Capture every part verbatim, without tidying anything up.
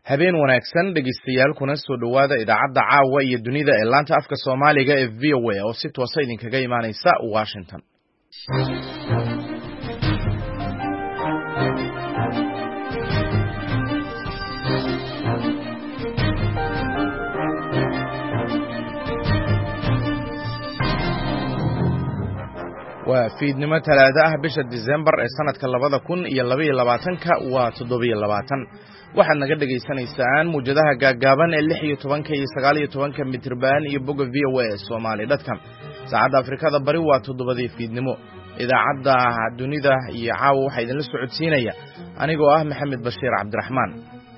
habeen wanaagsan dhegeystayaal kuna soo dhawaada idaacadda caawa iyo dunida ee laanta afka Soomaaliga ee V O A oo si toos ah idinkaga imaanaysa Washington. waa fiidnimo talaado ah bisha December ee sanadka labada kun iyo laba iyo labaatanka waa toddoba iyo labaatan waxaad naga dhageysanaysaan muujadaha gaagaaban ee lix iyo toban iyo sagaal iyo toban mitirban iyo boga V O A Somali dot com saacadda Afrikada bari waa toddobadii fiidnimo idaacadda dunida iyo caawa waxa idin la socodsiinaya anigoo ah Maxamed Bashiir Cabdiraxmaan.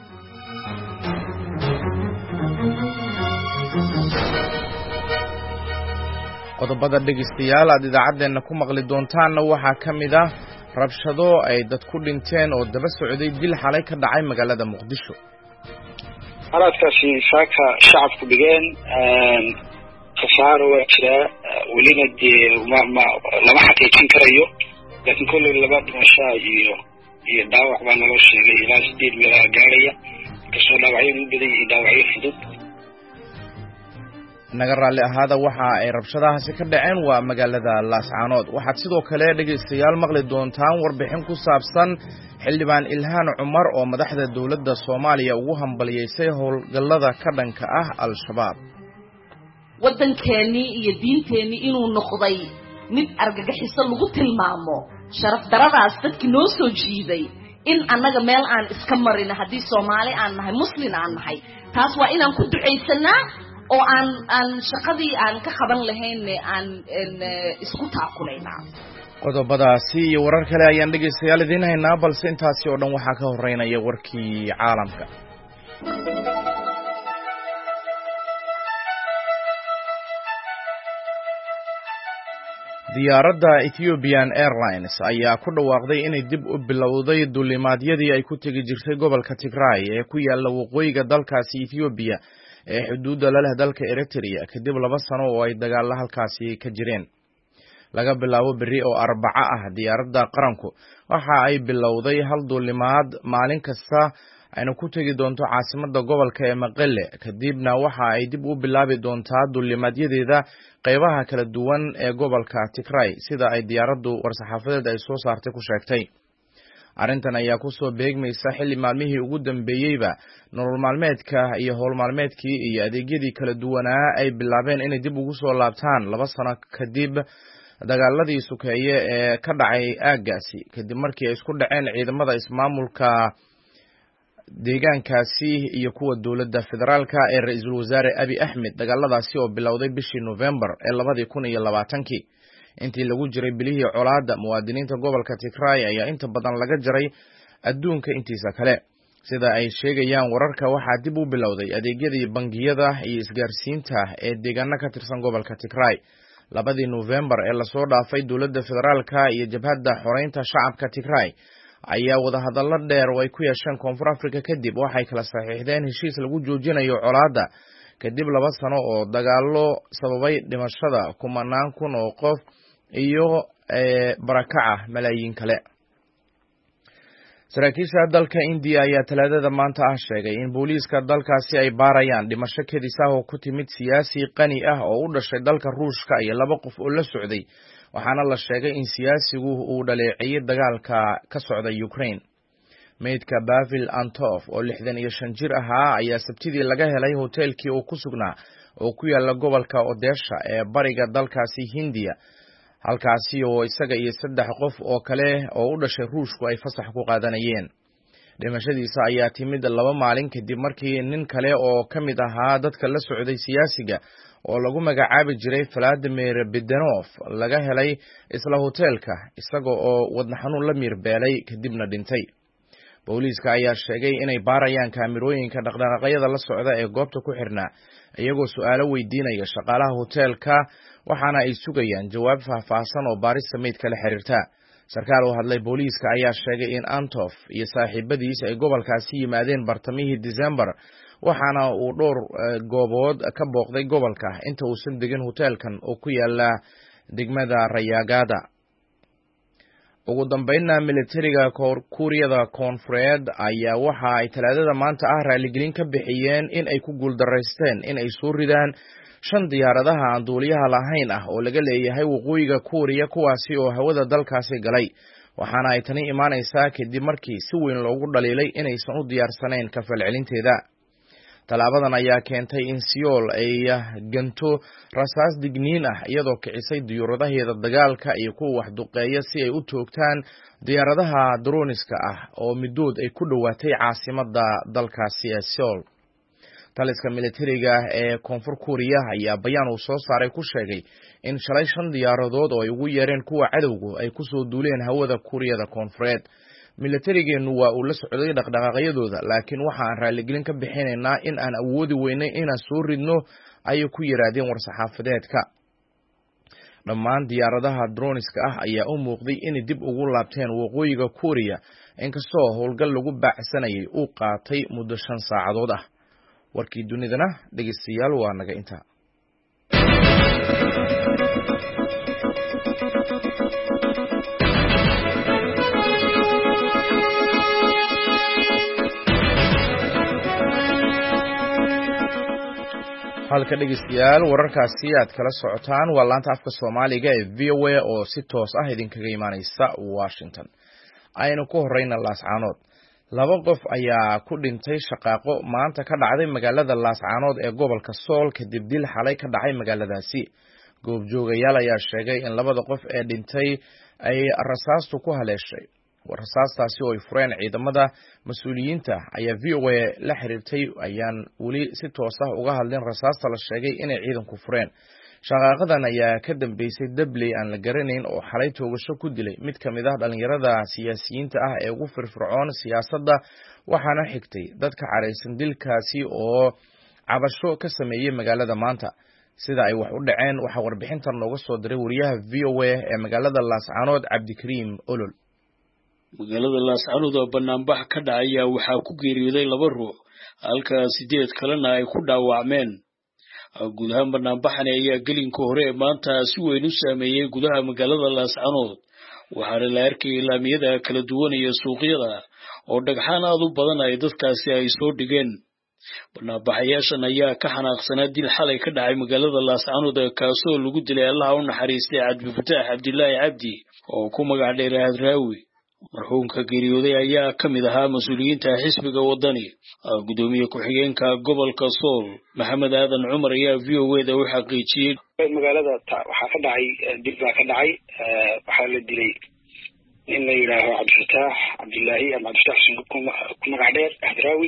qodobada dhegeystayaal aad idaacadeena ku maqli doontaan waxa kamid ah rabshado ay dad ku dhinteen oo daba socday dil xalay ka dhacay magaalada Muqdisho. xaladkaasi saaka shacabku dhigeen khasaaro waa jira welina lama xaqiijin karayo laakiin kolley laba dhimasho iyo iyo dhaawac baa naloo sheegay ilaa sideed meelaa gaaraya kasoo dhaawacyo u badan iyo dhaawacyo fudud. naga raali ahaada waxa ay rabshadahaasi ka dhaceen waa magaalada Laascaanood. waxaad sidoo kale dhegeystayaal maqli doontaan warbixin ku saabsan xildhibaan Ilhaan Cumar oo madaxda dawladda Soomaaliya ugu hambalyeysay howlgallada ka dhanka ah Al-Shabaab. waddankeeni iyo diinteeni inuu noqday mid argagaxiso lagu tilmaamo sharaf daradaas dadkii noo soo jiiday in annaga meel aan iska marin haddii Soomaali aan nahay muslim aan nahay taas waa inaan ku duceysanaa oo aan aan shaqadii aan ka qaban lahayn aan isku taakuleynaa. qodobadaasi iyo warar kale ayaan dhegeystayaal idin haynaa balse intaasi oo dhan waxaa ka horeynaya warkii caalamka. diyaaradda Ethiopian Airlines ayaa ku dhawaaqday inay dib u bilowday duulimaadyadii ay ku tegi jirtay gobolka Tigray ee ku yaala waqooyiga dalkaasi Ethiopia ee xuduudda la leh dalka Eritrea kadib laba sano oo ay dagaal halkaasi ka jireen. laga bilaabo biri oo Arbaca ah diyaaradda qaranku waxa ay bilowday hal duulimaad maalin kasta ayna ku tagi doonto caasimadda gobolka ee Maqale kadibna waxa ay dib u bilaabi doontaa duulimaadyadeeda qaybaha kala duwan ee gobolka Tigray sida ay diyaaraddu war-saxaafadeed ay soo saartay ku sheegtay. arrintan ayaa ku soo beegmaysa xilli maalmihii ugu dambeeyayba nolol maalmeedka iyo howl maalmeedkii iyo adeegyadii kala duwanaa ay bilaabeen inay dib ugu soo laabtaan laba sano kadib dagaaladii sukeeye ee ka dhacay aaggaasi kadib markii ay isku dhaceen ciidamada ismaamulka deegaankaasi iyo kuwa dowladda federaalka ee ra'iisul wasaare Abiy Ahmed. dagaaladaasi oo bilowday bishii November ee labada kun iyo labaatankii intii lagu jiray bilihii colaadda muwaadiniinta gobolka Tigray ayaa inta badan laga jaray adduunka intiisa kale sida ay sheegayaan wararka. waxaa dib u bilowday adeegyadii bangiyada iyo isgaarsiinta ee deegaano ka tirsan gobolka Tigray labadii November ee la soo dhaafay. dowladda federaalka iyo jabhadda xoreynta shacabka Tigray ayaa wada hadallo dheer oo ay ku yeesheen Koonfur Afrika kadib waxay kala saxiixdeen heshiis lagu joojinayo colaadda kadib laba sano oo dagaalo sababay dhimashada kumanaan kun oo qof iyo barakaca malaayiin kale. saraakiisha dalka India ayaa talaadada maanta ah sheegay in booliiska dalkaasi ay baarayaan dhimasho kedis ah oo ku timid siyaasi qani ah oo u dhashay dalka Ruushka iyo laba qof oo la socday waxaana la sheegay in siyaasigu uu dhaleeceeyay dagaalka ka socda Ukraine. meydka Bavil Antov oo lixdan iyo shan jir ahaa ayaa sabtidii laga helay hoteelkii uu ku sugnaa oo ku yaala gobolka Odesha ee bariga dalkaasi Hindiya halkaasi oo isaga iyo saddex qof oo kale oo u dhashay Ruushku ay fasax ku qaadanayeen. dhimashadiisa ayaa timid laba maalin kadib markii nin kale oo kamid ahaa dadka la socday siyaasiga oo lagu magacaabi jiray Vladimir Bedenov laga helay isla hoteelka isaga oo wadna xanuun la miirbeelay kadibna dhintay. booliiska ayaa sheegay inay baarayaan kaamirooyinka dhaqdhaqaaqyada la socda ee goobta ku xirnaa iyagoo su'aalo weydiinaya shaqaalaha hoteelka waxaana ay sugayaan jawaab faahfaahsan oo baarista meydka la xiriirta. sarkaal oo hadlay booliiska ayaa sheegay in Antov iyo saaxiibadiis ay gobolkaasi yimaadeen bartamihii December waxaana uu dhowr goobood ka booqday gobolka inta uusan degin hoteelkan oo ku yaala degmada Rayagada. ugu dambeynna militariga Kuuriyada Koonfureed ayaa waxa ay talaadada maanta ah raaligelin ka bixiyeen in ay ku guuldareysteen in ay soo ridaan shan diyaaradaha aan duuliyaha lahayn ah oo laga leeyahay waqooyiga Kuuriya kuwaasi oo hawada dalkaasi galay waxaana ay tani imaanaysaa kadib markii si weyn loogu dhaliilay inaysan u diyaarsanayn ka falcelinteeda. Talaabadan ayaa keentay in Seoul ay ganto rasaas digniin ah iyadoo kicisay diyaaradaheeda dagaalka iyo kuwa wax duqeeya si ay u toogtaan diyaaradaha droniska ah oo midood ay ku dhawaatay caasimadda dalkaasi ee Seoul. Taliska militariga ee Koonfur Kuuriya ayaa bayaan uu soo saaray ku sheegay in shalay shan diyaaradood oo ay ugu yeereen kuwa cadowga ay ku soo duuleen hawada Kuuriyada Koonfureed. Militarigeenu waa uu la socday dhaqdhaqaaqyadooda laakiin waxa aan raaligelin ka bixinaynaa in aan awoodi weynay inaan soo ridno ayay ku yiraahdeen war-saxaafadeedka. Dhammaan diyaaradaha droniska ah ayaa u muuqday inay dib ugu laabteen waqooyiga Kuuriya inkastoo howlgal lagu baacsanayay uu qaatay muddo shan saacadood ah. warkii dunidana dhegeystayaal waa naga inta. halka dhegeystayaal wararkaasi aad kala socotaan waa laanta afka Soomaaliga ee V O A oo si toos ah idinkaga imaanaysa Washington. aynu ku horeyna Laascaanood. laba qof ayaa ku dhintay shaqaaqo maanta ka dhacday magaalada Laascaanood ee gobolka Sool kadib dil xalay ka dhacay magaaladaasi. goobjoogayaal ayaa sheegay in labada qof ee dhintay ay rasaastu ku haleeshay. warasaastaasi oo ay fureen ciidamada mas'uuliyiinta ayaa V O A la xiriirtay ayaan wali si toos ah uga hadleen rasaasta la sheegay inay ciidanku fureen. shaqaaqadan ayaa ka dambeysay dabley aan la garanayn oo xalay toogasho ku dilay mid ka mid ah dhalinyarada siyaasiyiinta ah ee ugu firfircoon siyaasadda waxaana xigtay dadka careysan dilkaasi oo cabasho ka sameeyay magaalada maanta. sida ay wax u dhaceen waxa warbixintan nooga soo diray wariyaha V O A ee magaalada Laascaanood Cabdikariim Olol. magaalada Laascaanood oo banaanbax ka dhacaya waxaa ku geeriyooday laba ruux halka sideed kalena ay ku dhaawacmeen. guud ahaan banaanbaxan ayaa gelinka hore ee maanta si weyn u saameeyay gudaha magaalada Laascaanood waxaana la arkayay laamiyada kala duwan iyo suuqyada oo dhagxaan aad u badan ay dadkaasi ay soo dhigeen. banaanbaxayaashan ayaa ka xanaaqsanaa dil xalay ka dhacay magaalada Laascaanood kaasoo lagu dilay Allah u naxariistay Cabdifataax Cabdilaahi Cabdi oo ku magac dheer Hadraawi. marxuumka geeriyooday ayaa ka mid ahaa mas'uuliyiinta xisbiga wadani. gudoomiye ku-xigeenka gobolka Sool Maxamed Aadan Cumar ayaa V O A da u xaqiijiyay magaalada waxaa ka dhacay dil baa ka dhacay waxaa la dilay in la yiraahdo Cabdifataax Cabdilaahi ama Cabdifataax ku magac dheer Hadraawi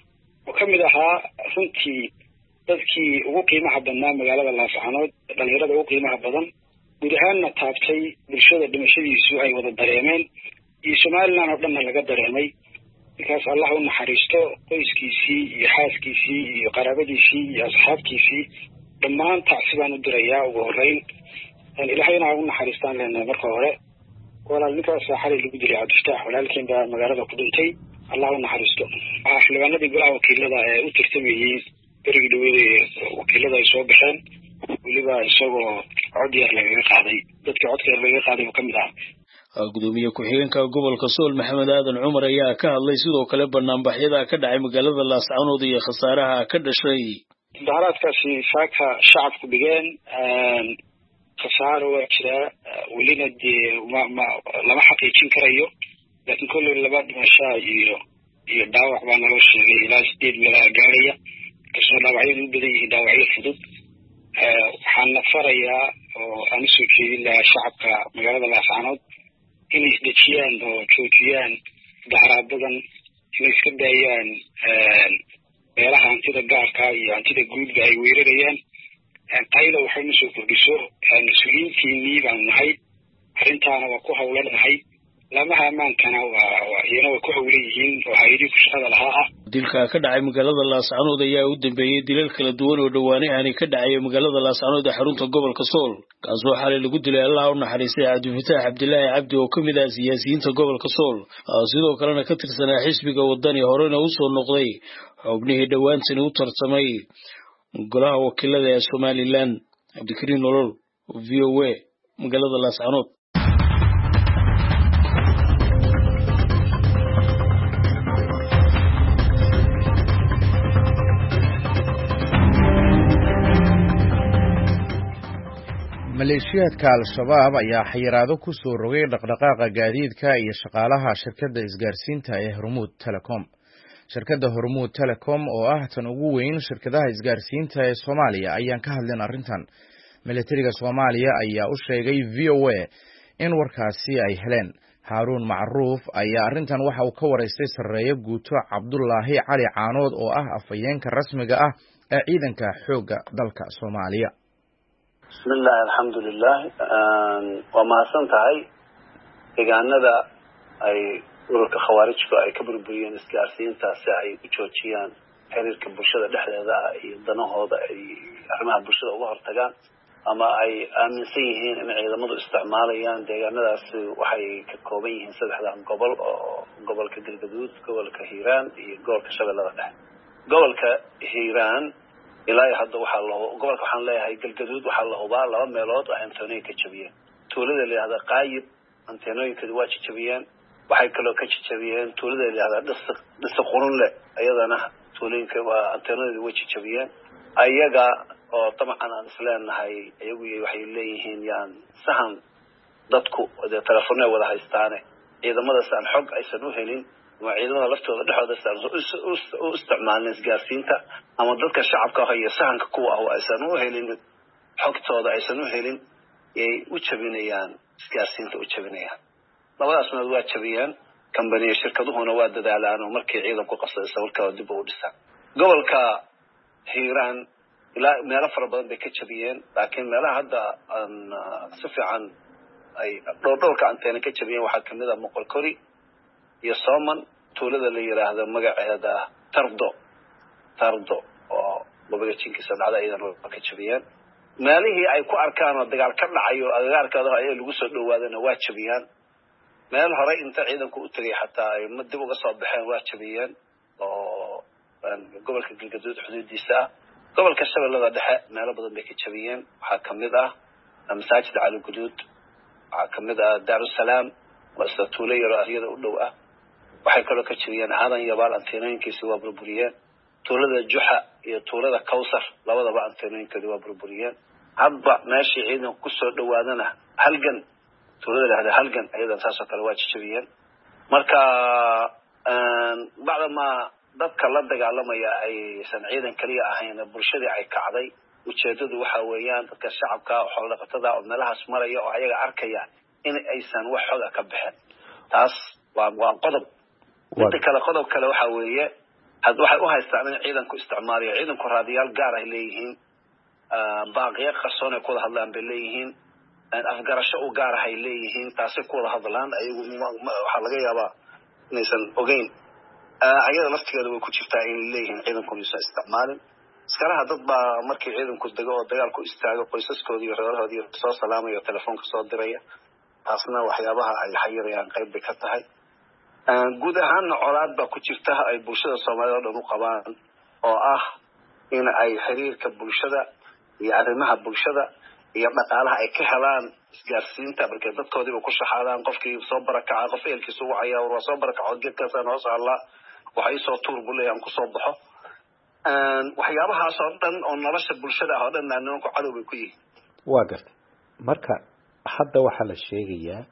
oo ka mid ahaa runtii dadkii ugu qiimaha badnaa magaalada Laascaanood dhalinyarada ugu qiimaha badan guud ahaanna taabtay bulshada dhimashadiisu ay wada dareemeen iyo Soomaaliland oo dhan laga dareemay. markaas Allah u naxariisto qoyskiisii iyo xaaskiisii iyo qaraabadiisii iyo asxaabtiisii dhammaan tacsibaan u dirayaa ugu horeyn Ilaahayna u naxariistaan leenahay marka hore. walaal ninkaas xalay lagu dilay Cabdifataax walaalkeen baa magaalada ku dhintay. Allah u naxariisto. xildhibaanadii golaha wakiilada ee u tirtamayay berigii dhaweeyay wakiilada ay soo baxeen waliba isagoo cod yar laga qaaday dadka codka laga qaaday oo kamid ah. gudoomiye ku-xigeenka gobolka Sool Maxamed Aadan Cumar ayaa ka hadlay sidoo kale banaanbaxyada ka dhacay magaalada Laascaanood iyo khasaaraha ka dhashay. daharaadkaasi saaka shacabku dhigeen khasaaro waa jira walina lama xaqiijin karayo laakiin kullu laba dhimasho iyo iyo dhaawac baa naloo sheegay ilaa sideed meelaha gaaraya kasoo dhaawacyadu u badan yihiin dhaawacyo fudud. waxaan farayaa oo aan soo jeedin lahaa shacabka magaalada Laascaanood inay isdejiyaan oo joojiyaan daharaadadan inay iska daayaan meelaha hantida gaarka iyo hantida guudba ay weerarayaan. qaylo waxay noo soo kordhiso mas-uuliyiintiinii baan nahay arrintaana waa ku hawlanahay lamaha amaankana waa iyana way ku hawlan yihiin oo hay'adii ku shaqada lahaa ah. dilka ka dhacay magaalada Laascaanood ayaa u dambeeyay dilal kala duwan oo dhawaanahan ka dhacay magaalada Laascaanood ee xarunta gobolka Sool kaasoo xalay lagu dilay Allah u naxariistay Cabdifataax Cabdilaahi Cabdi oo ka mid ah siyaasiyiinta gobolka Sool sidoo kalena ka tirsanaa xisbiga wadani horena u soo noqday xubnihii dhawaantan u tartamay golaha wakiilada ee Somaliland. Cabdikariim Olol V O A magaalada Laascaanood. maleeshiyaadka al-shabaab ayaa xayiraado ku soo rogay dhaqdhaqaaqa gaadiidka iyo shaqaalaha shirkadda isgaarsiinta ee Hormuud Telecom. Shirkadda Hormuud Telecom oo ah tan ugu weyn shirkadaha isgaarsiinta ee Soomaaliya ayaan ka hadlin arrintan. Militariga Soomaaliya ayaa u sheegay V O A in warkaasi ay heleen. Haruun Macruuf ayaa arrintan waxa uu ka wareystay sarreeyo guuto Cabdullaahi Cali Caanood oo ah afhayeenka rasmiga ah ee ciidanka xoogga dalka Soomaaliya. bismillah alxamdulilah waa mahadsan tahay deegaanada ay ururka khawaarijku ay ka burburiyeen isgaarsiinta si ay u joojiyaan xiriirka bulshada dhexdeeda ah iyo danahooda ay arrimaha bulshada uga hortagaan ama ay aaminsan yihiin in ciidamadu isticmaalayaan. deegaanadaasi waxay ka kooban yihiin saddexdan gobol oo gobolka Galgaduud, gobolka Hiiraan iyo gobolka Shabeellada Dhexe. gobolka Hiiraan ilaa hadda waxaa la gobolka waxaan leeyahay Galgaduud waxaa la hubaa laba meelood oo anteenooyin ka jabiyeen. tuulada la yiraahdo Qaayib anteenooyinkooda waa jabiyeen. waxay kaloo ka jabiyeen tuulada la yiraahdo Dhisiq Dhisiq Qurunle ayadana tuulooyinka waa anteenooyinka way jabiyeen. ayaga oo dabcan aan isleenahay ayagu waxay leeyihiin yaan sahan dadku wada telefoonada wada haystaan ciidamada san xog aysan u helin waa ciidamada laftooda dhexdooda u isticmaalin isgaarsiinta ama dadka shacabka ah iyo sahanka kuwa ah aysan u helin xogtooda aysan u helin ay u jabinayaan isgaarsiinta u jabinayaan. labadaas mid waa jabiyaan company shirkaduhuna waa dadaalaan oo markii ciidanku qabsaday sawirkooda dib u dhisaan. gobolka Hiiraan ilaa meelo fara badan bay ka jabiyeen laakiin meelaha hadda aan si fiican ay dhowrka anteena ka jabiyeen waxaa kamid ah Moqolkori iyo Sooman tuulada la yiraahdo magaceeda Tardo Tardo oo gobolka Jinkiisa dhacda aydan ka jabiyeen. meelihii ay ku arkaan oo dagaal ka dhacayo agagaarkooda ay lagu soo dhawaadana waa jabiyaan. meel hore inta ciidanku u tagay xataa ay dib uga soo baxeen waa jabiyeen oo gobolka Galgaduud xuduudiisa ah. gobolka Shabeellada Dhexe meelo badan bay ka jabiyeen. waxaa kamid ah masaajid Cali Guduud, waxaa kamid ah Daarusalaam waa tuulo yar oo ariyada u dhow ah. waxay kaloo ka jabiyeen Aadan Yabaal anteenooyinkiisa waa burburiyeen. tuulada Juxa iyo tuulada Kawsar labadaba anteenooyinkooda waa burburiyeen. hadba meeshii ciidanku ku soo dhawaadana halgan tuulada lahada halgan ayadan taasoo kale waa jabiyeen. marka bacda ma dadka la dagaalamaya aysan ciidan kaliya ahayn bulshada ay kacday. ujeedadu waxa weeyaan dadka shacabka xoolo dhaqatada oo meelahaas maraya oo ayaga arkaya in aysan wax xog ka bixin. taas waa waa qodob. inta kale qodob kale waxa weeye had waxay u haystaan in ciidanku isticmaalayo ciidanku raadiyaal gaar ah leeyihiin baaqiya qarsoon ay ku wada hadlaan bay leeyihiin afgarasho u gaar ah ay leeyihiin taasay ku wada hadlaan ayagu waxa laga yaabaa inaysan ogeyn ayada laftigeeda way ku jirtaa in leeyihiin ciidanku inaysan isticmaalin. iskaraha dad baa markii ciidanku dago oo dagaal ku istaago qoysaskooda iyo reerahoodii soo salaamayo telefoonka soo diraya taasna waxyaabaha ay xayirayaan qayb bay ka tahay. guud ahaan colaad baa ku jirta ay bulshada Soomaaliyeed oo dhan u qabaan oo ah in ay xiriirka bulshada iyo arrimaha bulshada iyo dhaqaalaha ay ka helaan isgaarsiinta markay dadkoodiiba ku shaxaadaan qofkii soo barakaca qof eelkiisa ugu cayaa war soo barakaco geedkaas aan hoos alla waxay soo tuur bulayaan ku soo baxo waxyaabahaas oo dhan oo nolosha bulshada oo dhan naanoo ku cadow bay ku yihiin. waa gartay marka hadda waxa la sheegayaa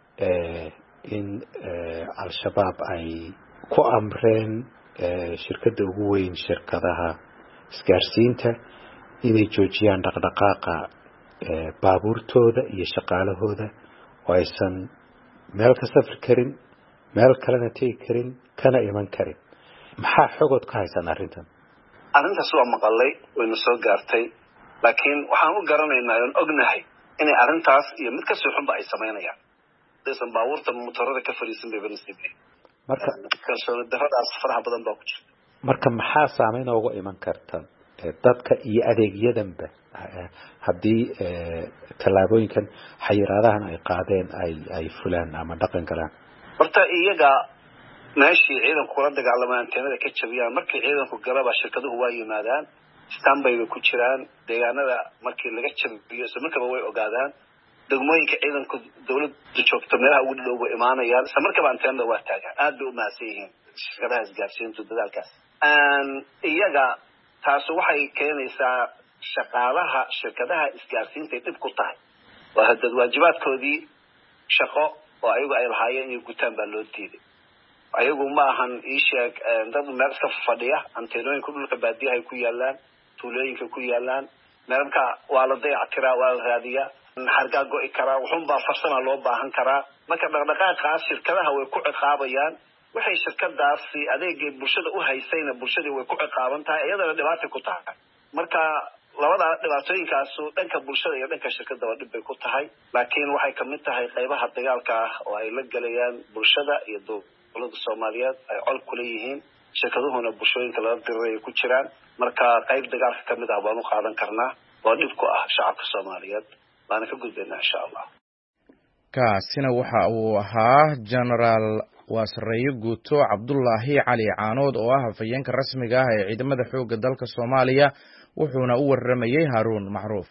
ee in al-shabaab ay ku amreen shirkadda ugu weyn shirkadaha isgaarsiinta inay joojiyaan dhaqdhaqaaqa baabuurtooda iyo shaqaalahooda oo aysan meel ka safri karin meel kalena tegi karin kana iman karin. maxaa xogood ka haysan arrintan? arrintaas waa maqalay wayna soo gaartay laakiin waxaan u garanaynaa oon ognahay inay arrintaas iyo mid ka soo xunba ay sameynayaan. aysan baabuurta motorada ka fariisan bay banasibay. marka kalsooni daradaas faraha badan baa ku jira. marka maxaa saameyn uga iman karta dadka iyo adeegyadanba haddii tallaabooyinkan xayiraadahan ay qaadeen ay ay fulaan ama dhaqan galaan? horta iyaga meeshii ciidanku kula dagaalamaan anteenada ka jabiyaan markii ciidanku galaba shirkaduhu waa yimaadaan standby bay ku jiraan deegaanada markii laga jabiyo isla markaba way ogaadaan degmooyinka ciidanku dawladda joogto meelaha ugu dhow bay imaanayaan isla markaba anteenada waa taagan aad bay u mahadsan yihiin shirkadaha isgaarsiintu dadaalkaas. iyaga taas waxay keenaysaa shaqaalaha shirkadaha isgaarsiinta dib ku tahay waa dad waajibaadkoodii shaqo oo ayagu ay lahaayeen inay gutaan baa loo diiday ayagu ma ahan ii sheeg dad meel iska fadhiya anteenooyinka dhulka baadiyaha ay ku yaalaan tuulooyinka ku yaalaan meelka waa la dayactiraa waa la raadiyaa hargaa go'i karaa wuxuunbaa farsama loo baahan karaa marka dhaqdhaqaaqaas shirkadaha way ku ciqaabayaan waxay shirkadaasi adeegay bulshada u haysayna bulshadii way ku ciqaaban tahay iyadana dhibaato ku tahay marka labada dhibaatooyinkaas dhanka bulshada iyo dhanka shirkadda dhib bay ku tahay laakiin waxay kamid tahay qaybaha dagaalka ah oo ay la galayaan bulshada iyo dowladda Soomaaliyeed ay col ku leeyihiin shirkaduhuna bulshooyinka la diray ku jiraan marka qayb dagaalka kamid ah baan u qaadan karnaa oo dhib ku ah shacabka Soomaaliyeed baan ka gudbinaa insha Allah kaasina waxa uu ahaa General Wasraye Guuto Cabdullaahi Cali Caanood oo ah hafayeenka rasmiga ah ee ciidamada xoogga dalka Soomaaliya wuxuuna u waramayay Haruun Macruuf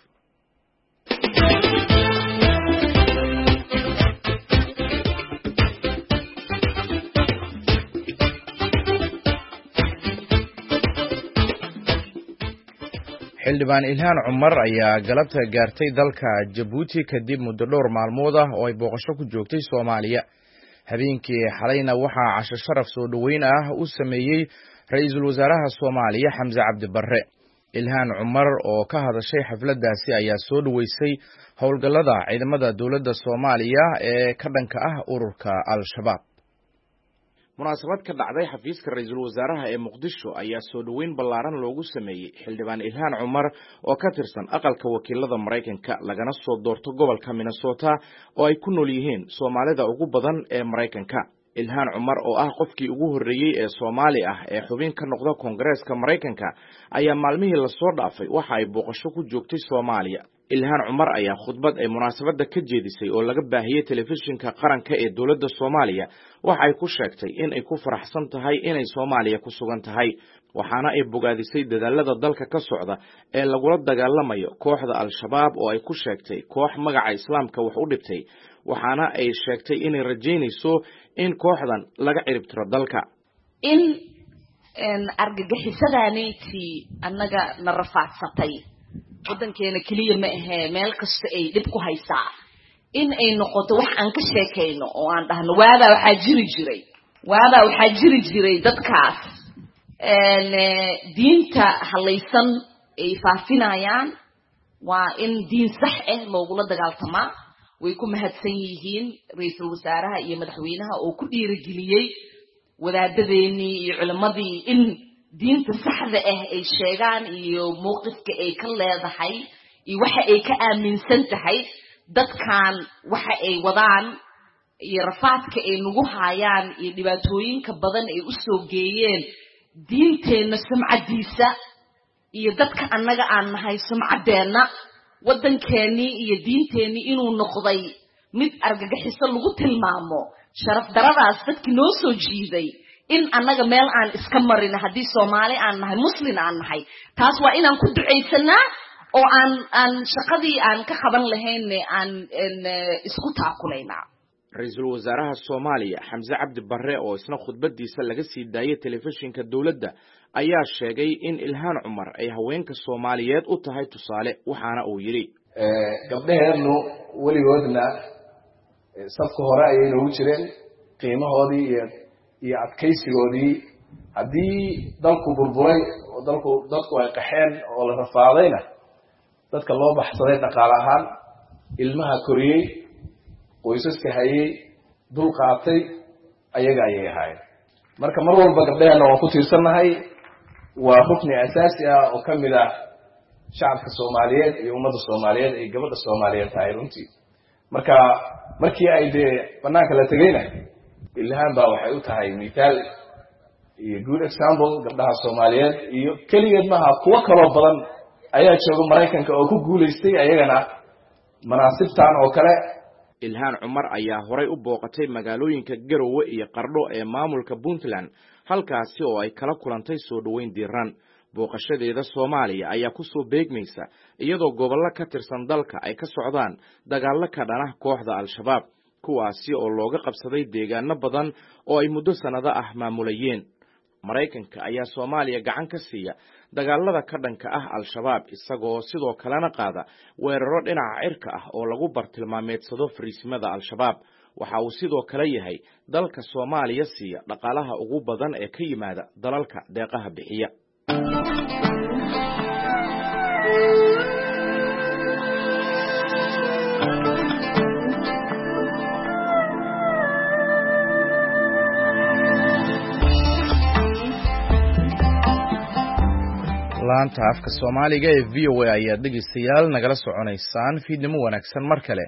xildhibaan Ilhaan Cumar ayaa galabta gaartay dalka Djibouti kadib muddo dhowr maalmood ah oo ay booqasho ku joogtay Soomaaliya habeenkii xalayna waxaa casho sharaf soo dhaweyn ah u sameeyay ra'iisul wasaaraha Soomaaliya Xamza Cabdi Barre Ilhaan Cumar oo ka hadashay xafladaasi ayaa soo dhaweysay howlgallada ciidamada dawladda Soomaaliya ee ka dhanka ah ururka Al-Shabaab munaasabad ka dhacday xafiiska ra'iisul wasaaraha ee Muqdisho ayaa soo dhaweyn ballaaran loogu sameeyay xildhibaan Ilhaan Cumar oo ka tirsan aqalka wakiilada Mareykanka lagana soo doorto gobolka Minnesota oo ay ku nool yihiin Soomaalida ugu badan ee Mareykanka Ilhaan Cumar oo ah qofkii ugu horeeyay ee Soomaali ah ee xubin ka noqda Koongareeska Mareykanka ayaa maalmihii la soo dhaafay waxa ay booqasho ku joogtay Soomaaliya Ilhaan Cumar ayaa khudbad ay munaasabada ka jeedisay oo laga baahiyay telefishinka qaranka ee dawladda Soomaaliya waxa ay ku sheegtay in ay ku faraxsan tahay inay Soomaaliya ku sugan tahay waxaana ay bogaadisay dadaalada dalka ka socda ee lagula dagaalamayo kooxda Al-Shabaab oo ay ku sheegtay koox magaca Islaamka wax u dhibtay waxaana ay sheegtay inay rajaynayso in kooxdan laga ciribtiro dalka in in argagixisadaantii annaga na rafaadsatay wadankeena kaliya ma ahe meel kasta ay dib ku haysaa in ay noqoto wax aan ka sheekayno oo aan dhahno waaba waxa jiri jiray waaba waxa jiri jiray dadkaas een diinta halaysan ay faafinayaan waa in diin sax ah loogu dagaaltamaa way ku mahadsan yihiin ra'iisul wasaaraha iyo madaxweynaha oo ku dhiirigeliyay wadaadadeeni iyo culimadii in diinta saxda ah ay sheegaan iyo mowqifka ay ka leedahay iyo waxa ay ka aaminsan tahay dadkan waxa ay wadaan iyo rafaadka ay nagu hayaan iyo dhibaatooyinka badan ay u soo geeyeen diinteena sumcadiisa iyo dadka annaga aan nahay sumcadeena wadankeeni iyo diinteeni inuu noqday mid argagaxiso lagu tilmaamo sharaf daradaas dadkii noo soo jiiday in annaga meel aan iska marin hadii Soomaali aan nahay muslim aan nahay taas waa inaan ku duceysanaa oo aan aan shaqadii aan ka qaban lahayn aan isku taakuleynaa ra'iisul wasaaraha Soomaaliya Xamza Cabdi Barre oo isna khudbadiisa laga sii daayay telefishinka dawladda ayaa sheegay in Ilhaan Cumar ay haweenka Soomaaliyeed u tahay tusaale waxaana uu yiri ee gabdhaheenu waligoodna safka hore ayay noogu jireen qiimahoodii iyo iyo adkaysigoodii haddii dalku burburay oo dalku dadku ay qaxeen oo la rafaadayna dadka loo baxsaday dhaqaale ahaan ilmaha koriyey qoysaska hayay dul qaatay ayaga ayay ahaayeen marka mar walba gabdhaheena waan ku tiirsanahay waa rukni asaasi ah oo ka mid ah shacabka Soomaaliyeed iyo ummadda Soomaaliyeed ay gabadha Soomaaliyeed tahay runtii marka markii ay de banaanka la tagayna Ilhaan baa waxay u tahay misaal iyo good example gabdhaha Soomaaliyeed iyo kaligeed maaha kuwa kale badan ayaa jooga Mareykanka oo ku guuleystay ayagana manaasibtan oo kale Ilhaan Cumar ayaa horay u booqatay magaalooyinka Garowe iyo Qardho ee maamulka Puntland halkaasi oo ay kala kulantay soo dhaweyn diiran booqashadeeda Soomaaliya ayaa ku soo beegmaysa iyadoo gobollo ka tirsan dalka ay ka socdaan dagaallo ka dhan ah kooxda Al-Shabaab kuwaasi oo looga qabsaday deegaano badan oo ay muddo sanado ah maamulayeen Maraykanka ayaa Soomaaliya gacan ka siiya dagaalada ka dhanka ah Al-Shabaab isagoo sidoo kalena qaada weeraro dhinaca cirka ah oo lagu bartilmaameedsado fariisimada Al-Shabaab. Waxa uu sidoo kale yahay dalka Soomaaliya siiya dhaqaalaha ugu badan ee ka yimaada dalalka deeqaha bixiya. laanta afka Soomaaliga ee V O A ayaa dhegeystayaal nagala soconaysaan fiidnimo wanaagsan mar kale.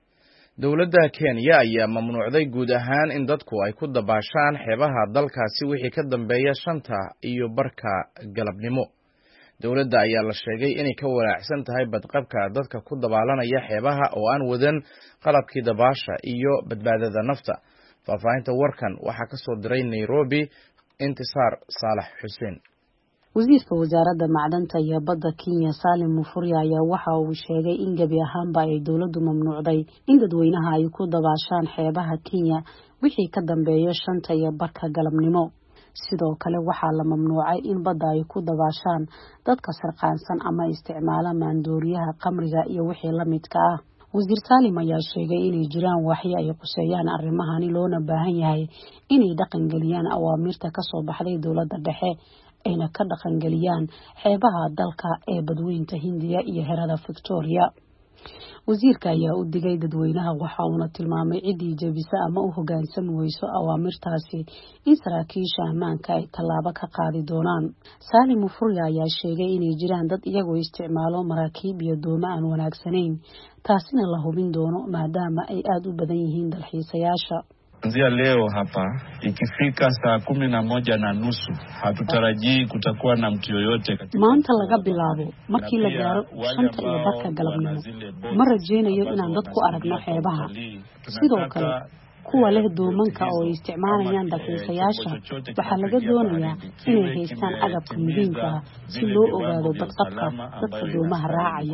Dowladda Kenya ayaa mamnuucday guud ahaan in dadku ay ku dabaashaan xeebaha dalkaasi wixii ka dambeeya shanta iyo barka galabnimo. Dowladda ayaa la sheegay inay ka walaacsan tahay badqabka dadka ku dabaalanaya xeebaha oo aan wadan qalabkii dabaasha iyo badbaadada nafta. Faahfaahinta warkan waxaa ka soo diray Nairobi Intisaar Saalax Xuseen. wasiirka wasaaradda macdanta iyo badda Kenya Salim Mufuri ayaa waxa uu sheegay in gabi ahaanba ay dawladdu mamnuucday in dadweynaha ay ku dabaashaan xeebaha Kenya wixii ka dambeeya shanta iyo barka galabnimo. sidoo kale waxaa la mamnuucay in badda ay ku dabaashaan dadka sarqaansan ama isticmaala maandooriyaha qamriga iyo wixii la midka ah. wasiir Salim ayaa sheegay inay jiraan waxyo ay quseeyaan arrimahani loona baahan yahay inay dhaqan geliyaan awaamirta ka soo baxday dawladda dhexe ayna ka dhaqan geliyaan xeebaha dalka ee badweynta Hindiya iyo Harada Victoria. wasiirka ayaa u digay dadweynaha waxa uu tilmaamay cidii jabisa ama u hoggaansan weyso awaamirtaasi in saraakiisha ammaanka ay tallaabo ka qaadi doonaan. Salim Mufuri ayaa sheegay inay jiraan dad iyagoo isticmaalo maraakiib iyo doomo aan wanaagsanayn taasina la hubin doono maadaama ay aad u badan yihiin dalxiisayaasha. Kuanzia leo hapa ikifika saa kumi na moja na nusu hatutarajii kutakuwa na mtu yoyote katika maanta laga bilaabo markii la gaaro shanta iyo barka galabnimo ma rajeynayo inaan dadku aragno xeebaha. sidoo kale kuwa leh doomanka oo isticmaalayaan dalxiisayaasha waxaa laga doonayaa inay haystaan agabka muhiimka ah si loo ogaado badqabka dadka doomaha raacaya.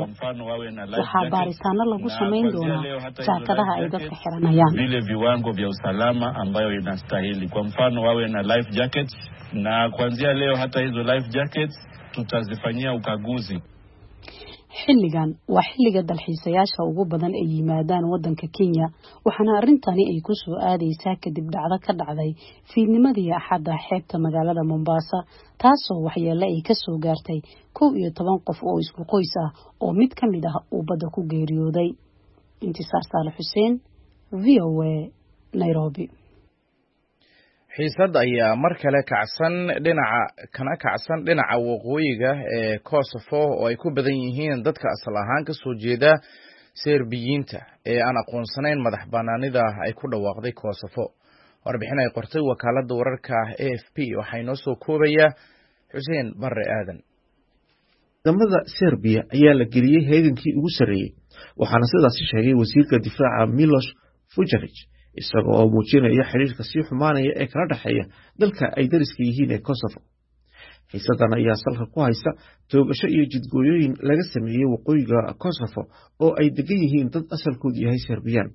waxaa baaritaano lagu samayn doonaa jaakadaha ay dadka xiranayaan. vile viwango vya usalama ambayo inastahili. Kwa mfano wawe na life jackets, na kuanzia leo hata hizo life jackets tutazifanyia ukaguzi. xilligan waa xilliga dalxiisayaasha ugu badan ay yimaadaan wadanka Kenya waxaana arintani ay ku soo aadaysaa kadib dhacdo ka dhacday fiidnimadii Axadda xeebta magaalada Mombasa taasoo waxyeello ay ka soo gaartay kow iyo toban qof oo isku qoys ah oo mid ka mid ah uu badda ku geeriyooday. Intisaar Saalax Xuseen, V O A, Nairobi. xiisad ayaa mar kale kacsan dhinaca kana kacsan dhinaca waqooyiga ee Kosovo oo ay ku badan yihiin dadka asal ahaan ka soo jeeda Serbiyiinta ee aan aqoonsanayn madax banaanida ay ku dhawaaqday Kosovo. warbixin ay qortay wakaaladda wararka A F P waxay noo soo koobaya Xuseen Barre Aadan. Ciidamada Serbiya ayaa la geliyay heegankii ugu sareeyay waxaana sidaas sheegay wasiirka difaaca Miloš Vučević isagoo oo muujinaya xiriirka sii xumaanaya ee kala dhaxeeya dalka ay dariska yihiin ee Kosovo. xiisadan ayaa salka ku haysa toogasho iyo jidgooyooyin laga sameeyay waqooyiga Kosovo oo ay degan yihiin dad asalkoodu yahay Serbiyaan.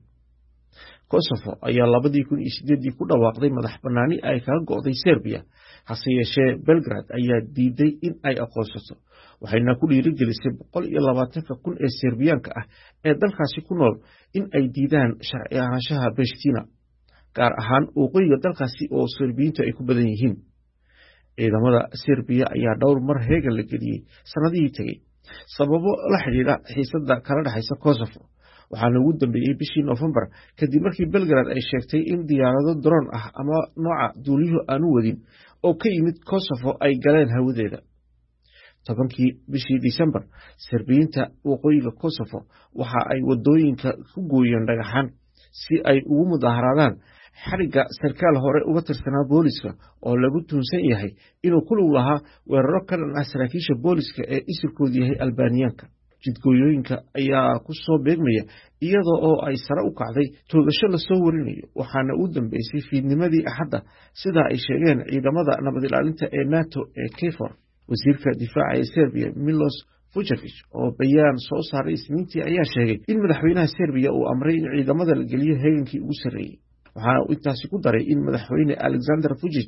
Kosovo ayaa labadii kun iyo sideedii ku dhawaaqday madax banaani ay kaga go'day Serbiya hase yeeshee Belgrade ayaa diiday in ay aqoonsato waxayna ku dhiirigelisay boqol iyo labaatan kun ee Serbiyaanka ah ee dalkaasi ku nool in ay diidaan sharci ahaanshaha Pristina gaar ahaan waqooyiga dalkaasi oo Serbiyiintu ay ku badan yihiin. ciidamada Serbiya ayaa dhowr mar heegan la geliyay sanadihii tagay sababo la xiriira xiisada kala dhaxaysa Kosovo waxaana ugu dambeeyay bishii November kadib markii Belgrade ay sheegtay in diyaarado drone ah ama nooca duuliyo aan u wadin oo ka yimid Kosovo ay galeen hawadeeda. tobankii bishii December Serbiyiinta waqooyiga Kosovo waxa ay wadooyinka ku gooyeen dhagaxaan si ay ugu mudaharaadaan xariga sarkaal hore uga tirsanaa booliska oo lagu tuunsan yahay inuu ku lug lahaa weeraro ka dhan ah saraakiisha booliska ee isirkoodu yahay Albaaniyaanka. jidgooyooyinka ayaa ku soo beegmaya iyadoo oo ay sare u kacday toogasho la soo warinayo waxaana u dambeysay fiidnimadii Axadda sida ay sheegeen ciidamada nabad ilaalinta ee NATO ee KFOR. wasiirka difaaca ee Serbiya Miloš Vučević oo bayaan soo saaray Isniintii ayaa sheegay in madaxweynaha Serbiya uu amray in ciidamada la geliyo heegankii ugu sareeyay. waxaana uu intaasi ku daray in madaxweyne Aleksandar Vučić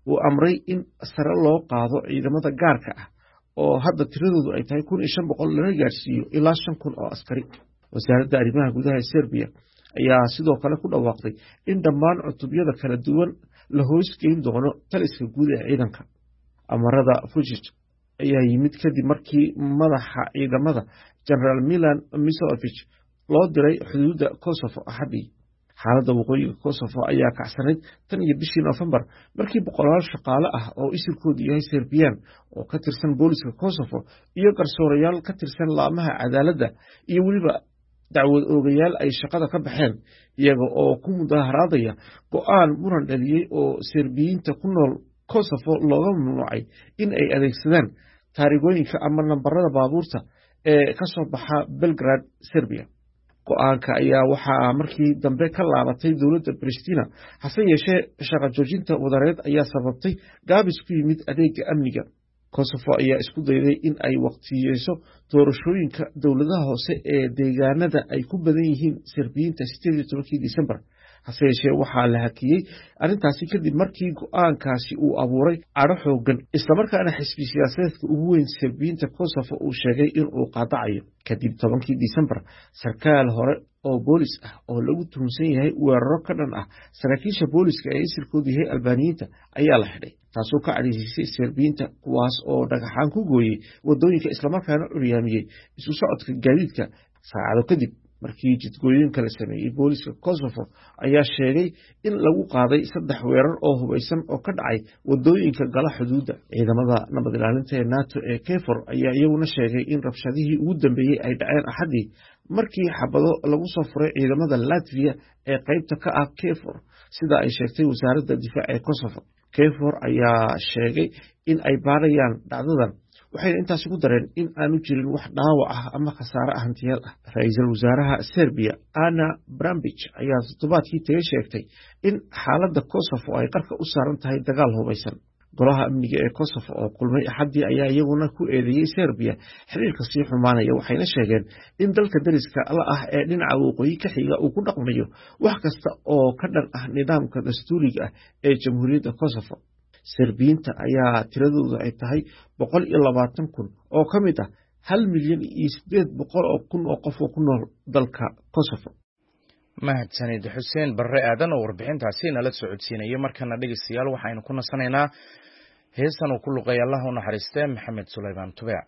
uu amray in sare loo qaado ciidamada gaarka ah oo hadda tiradoodu ay tahay kun iyo shan boqol lana gaarsiiyo ilaa shan kun oo askari. wasaaradda arrimaha gudaha ee Serbia ayaa sidoo kale ku dhawaaqday in dhammaan cutubyada kala duwan la hoosgeyn doono taliska guud ee ciidanka. amarada Vučić ayaa yimid kadib markii madaxa ciidamada General Milan Milošević loo diray xuduudda Kosovo Axadii. xaaladda waqooyiga Kosovo ayaa kacsanayd tan iyo bishii November markii boqolaal shaqaale ah oo isirkoodu yahay Serbian oo ka tirsan booliska Kosovo iyo garsoorayaal ka tirsan laamaha cadaaladda iyo weliba dacwad oogayaal ay shaqada ka baxeen iyaga oo ku mudaharaadaya go'aan muran dhaliyey oo Serbiyiinta ku nool Kosovo looga mamnuucay in ay adeegsadaan taarigooyinka ama nambarada baabuurta ee ka soo baxa Belgrade, Serbia. go'aanka ayaa waxaa markii dambe ka laabatay dowladda Pristina hase yeeshee shaqo joojinta wadareed ayaa sababtay gaabis ku yimid adeega amniga. Kosovo ayaa isku dayday in ay waqtiyeyso doorashooyinka dowladaha hoose ee deegaanada ay ku badan yihiin Serbiyiinta sideed iyo tobankii Disembar. hase yeeshee waxaa la hakiyey arrintaasi kadib markii go'aankaasi uu abuuray cadho xoogan islamarkaana xisbi siyaasadeedka ugu weyn Serbiyiinta Kosovo uu sheegay in uu qaadacayo. kadib tobankii Disembar sarkaal hore oo boolis ah oo lagu tuhunsan yahay weeraro ka dhan ah saraakiisha booliska ee isirkoodu yahay Albaaniyiinta ayaa la xidhay, taasoo ka cadhaysisay Serbiyiinta kuwaas oo dhagaxaan ku gooyey wadooyinka islamarkaana curyaamiyey isu socodka gaadiidka. saacado kadib markii jidgooyinka la sameeyey booliska Kosovo ayaa sheegay in lagu qaaday saddex weerar oo hubaysan oo ka dhacay wadooyinka gala xuduudda. ciidamada nabad ilaalinta ee NATO ee KFOR ayaa iyaguna sheegay in rabshadihii ugu dambeeyey ay dhaceen Axadii markii xabado lagu soo furay ciidamada Latvia ee qaybta ka ah KFOR sida ay sheegtay wasaaradda difaaca ee Kosovo. KFOR ayaa sheegay in ay baarayaan dhacdadan, waxayna intaasi ku dareen in aanu jirin wax dhaawac ah ama khasaare hantiyeed ah. Ra'iisul wasaaraha Serbia Ana Brnabić ayaa toddobaadkii tagay sheegtay in xaaladda Kosovo ay qarka u saaran tahay dagaal hubaysan. golaha amniga ee Kosovo oo kulmay Axadii ayaa iyaguna ku eedeeyay Serbia xiriirka sii xumaanaya, waxayna sheegeen in dalka dariska la ah ee dhinaca waqooyi ka xiga uu ku dhaqmayo wax kasta oo ka dhan ah nidaamka dastuuriga ah ee Jamhuuriyadda Kosovo. Serbiyiinta ayaa tiradoodu ay tahay boqol iyo labaatan kun oo ka mid ah hal milyan iyo sideed boqol oo kun oo qof oo ku nool dalka Kosovo. mahadsanid Xuseen Barre aadan oo warbixintaasi nala socodsiinayay. markana dhegeystayaal waxaynu ku nasanaynaa heesan uu ku luqeeyay Allah u naxariistay Maxamed Suleymaan Tubeec.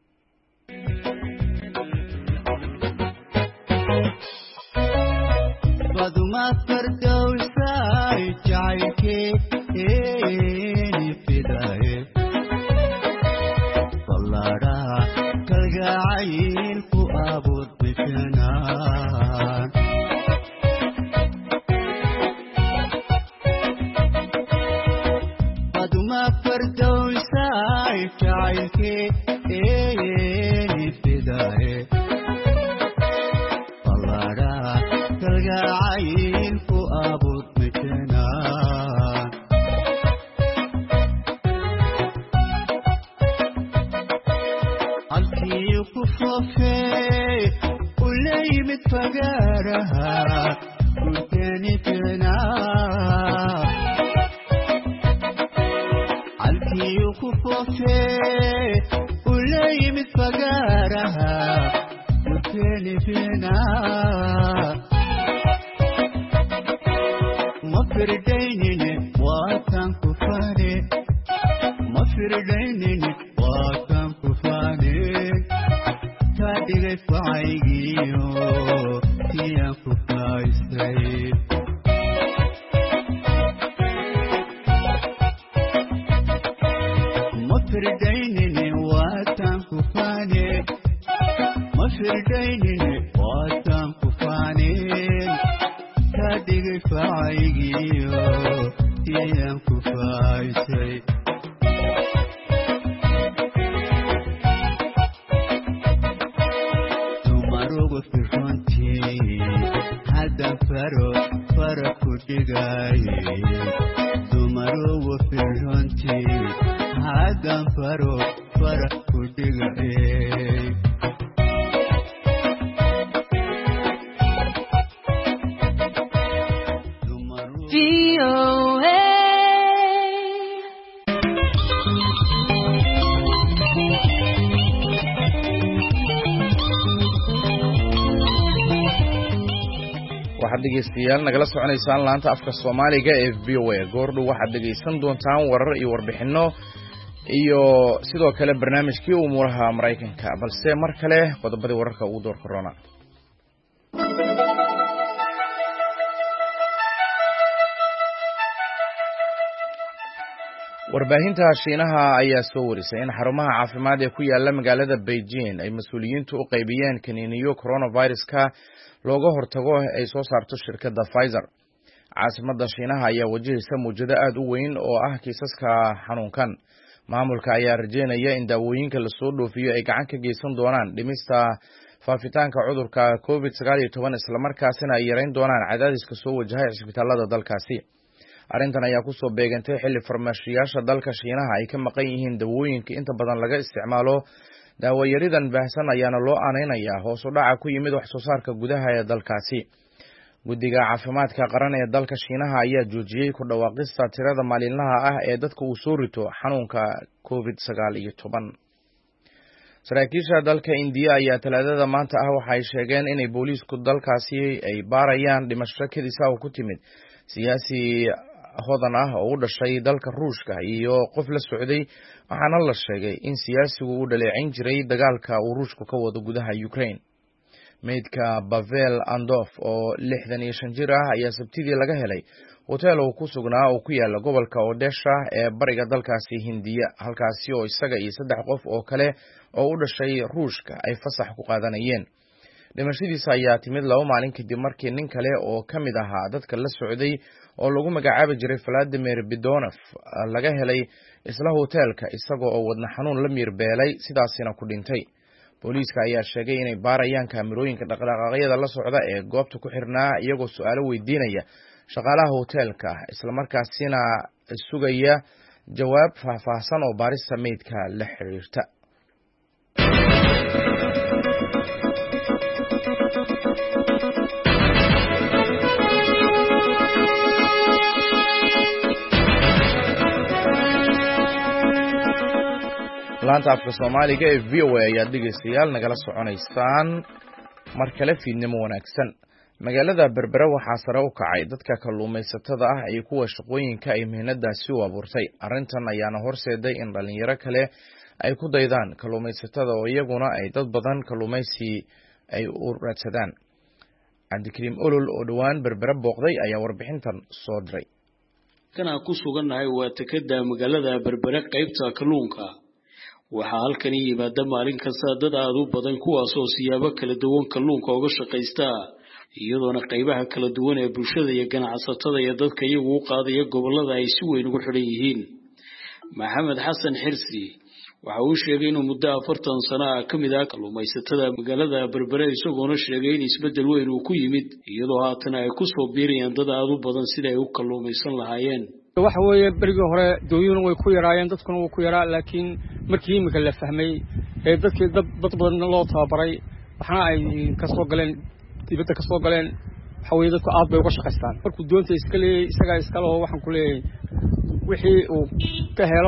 baduma fardowsay jacaylkee eeni fidaye ballaadhaha kalgacayl ku abuud bikanaan baduma fardowsay jacaylkee eeni fidaye ballaadhaha kalgacayl ku abuud bikanaan halkii ku foofee u la yimid fagaaraha gurkeeni fiinaa halkii ku foofee u la yimid fagaaraha gurkeeni fiinaa ma firdaynine waataan ku faane ma firdaynine waataan ku faane kaa dhigay facaygiyo tiyaan ku faaystay ma firdaynine waataan ku faane ma firdaynine waataan ku faaneen kaa dhigay facaygiyo tiyaan ku faaystay dumarugu firrontii haddan faro fara ku dhigaye dumarugu firrontii haddan faro fara ku dhigaye V O A dhegeystayaal nagala soconaysaan laanta afka Soomaaliga ee V O A goordhow waxaad dhegeysan doontaan warar iyo warbixino iyo sidoo kale barnaamijkii umuuraha Mareykanka balse mar kale qodobadii wararka ugu door corona warbaahinta Shiinaha ayaa soo warisay in xarumaha caafimaad ee ku yaala magaalada Beijing ay mas'uuliyiintu u qaybiyeen kaniiniyo coronavirus-ka looga hortago ay soo saarto shirkadda Pfizer. Caasimadda Shiinaha ayaa wajahaysa muujado aad u weyn oo ah kiisaska xanuunkan. Maamulka ayaa rajeynaya in daawooyinka la soo dhoofiyo ay gacan ka geysan doonaan dhimista faafitaanka cudurka COVID sagaal iyo toban isla markaasina ay yareyn doonaan cadaadiska soo wajahay cisbitaalada dalkaasi. Arrintan ayaa ku soo beegantay xilli farmashiyaasha dalka Shiinaha ay ka maqan yihiin daawooyinka inta badan laga isticmaalo. Daawayaridan baahsan ayaana loo aaneynayaa hoos u dhaca ku yimid wax soo saarka gudaha ee dalkaasi. Guddiga caafimaadka qaran ee dalka Shiinaha ayaa joojiyay ku dhawaaqista tirada maalinlaha ah ee dadka uu soo rito xanuunka COVID sagaal iyo toban. Saraakiisha dalka India ayaa talaadada maanta ah waxay sheegeen in booliisku dalkaasi ay baarayaan dhimasho kadis ah oo ku timid siyaasi hodan ah oo u dhashay dalka Ruushka iyo qof la socday waxaana la sheegay in siyaasigu uu dhaleeceyn jiray dagaalka uu Ruushku ka wado gudaha Ukraine. Meydka Pavel Andov oo lixdan iyo shan jir ah ayaa sabtidii laga helay hotel uu ku sugnaa oo ku yaala gobolka Odessa ee bariga dalkaasi Hindiya halkaasi oo isaga iyo saddex qof oo kale oo u dhashay Ruushka ay fasax ku qaadanayeen. Dhimashadiisa ayaa timid laba maalin kadib markii nin kale oo ka mid ahaa dadka la socday oo lagu magacaabi jiray Vladimir Bidonov laga helay isla hotelka isagoo oo wadna xanuun la miirbeelay sidaasina ku dhintay. Booliiska ayaa sheegay inay baarayaan kaamirooyinka dhaqdhaqaaqyada la socda ee goobta ku xirnaa iyagoo su'aalo weydiinaya shaqaalaha hotelka isla markaasina sugaya jawaab faahfaahsan oo baarista meydka la xiriirta. laanta afka Soomaaliga ee V O A ayaa dhegeystayaal nagala soconaysaan mar kale fiidnimo wanaagsan. Magaalada Berbera waxaa sare u kacay dadka kalluumaysatada ah iyo kuwa shaqooyinka ay mihnadaasi u abuurtay. Arrintan ayaana horseeday in dhalinyaro kale ay ku daydaan kalluumaysatada oo iyaguna ay dad badan kalluumaysi ay u raadsadaan. Cabdikariim Olol oo dhawaan Berbera booqday ayaa warbixintan soo diray. Kana ku sugannahay waa takada magaalada Berbera qaybta kalluunka. waxaa halkan yimaada maalin kasta dad aad u badan kuwaas oo siyaabo kala duwan kalluunka uga shaqeysta iyadoona qaybaha kala duwan ee bulshada iyo ganacsatada iyo dadka iyagu u qaadaya gobolada ay si weyn ugu xidhan yihiin. Maxamed Xasan Xirsi waxa uu sheegay inuu muddo afartan sano ah ka mid ah kalluumaysatada magaalada Berbera isagoona sheegay in isbedel weyn uu ku yimid iyadoo haatan ay ku soo biirayaan dad aad u badan sida ay u kalluumaysan lahaayeen. waxa weeye berigii hore dooyuuna way ku yaraayeen dadkuna way ku yaraa laakiin markii imika la fahmay ee dadkii dad badan loo tababaray waxna ay ka soo galeen dibadda ka soo galeen waxa weeye dadku aad bay uga shaqeystaan markuu doonta iska leeyahay isaga iska loo waxaan ku leeyahay wixii uu ka helo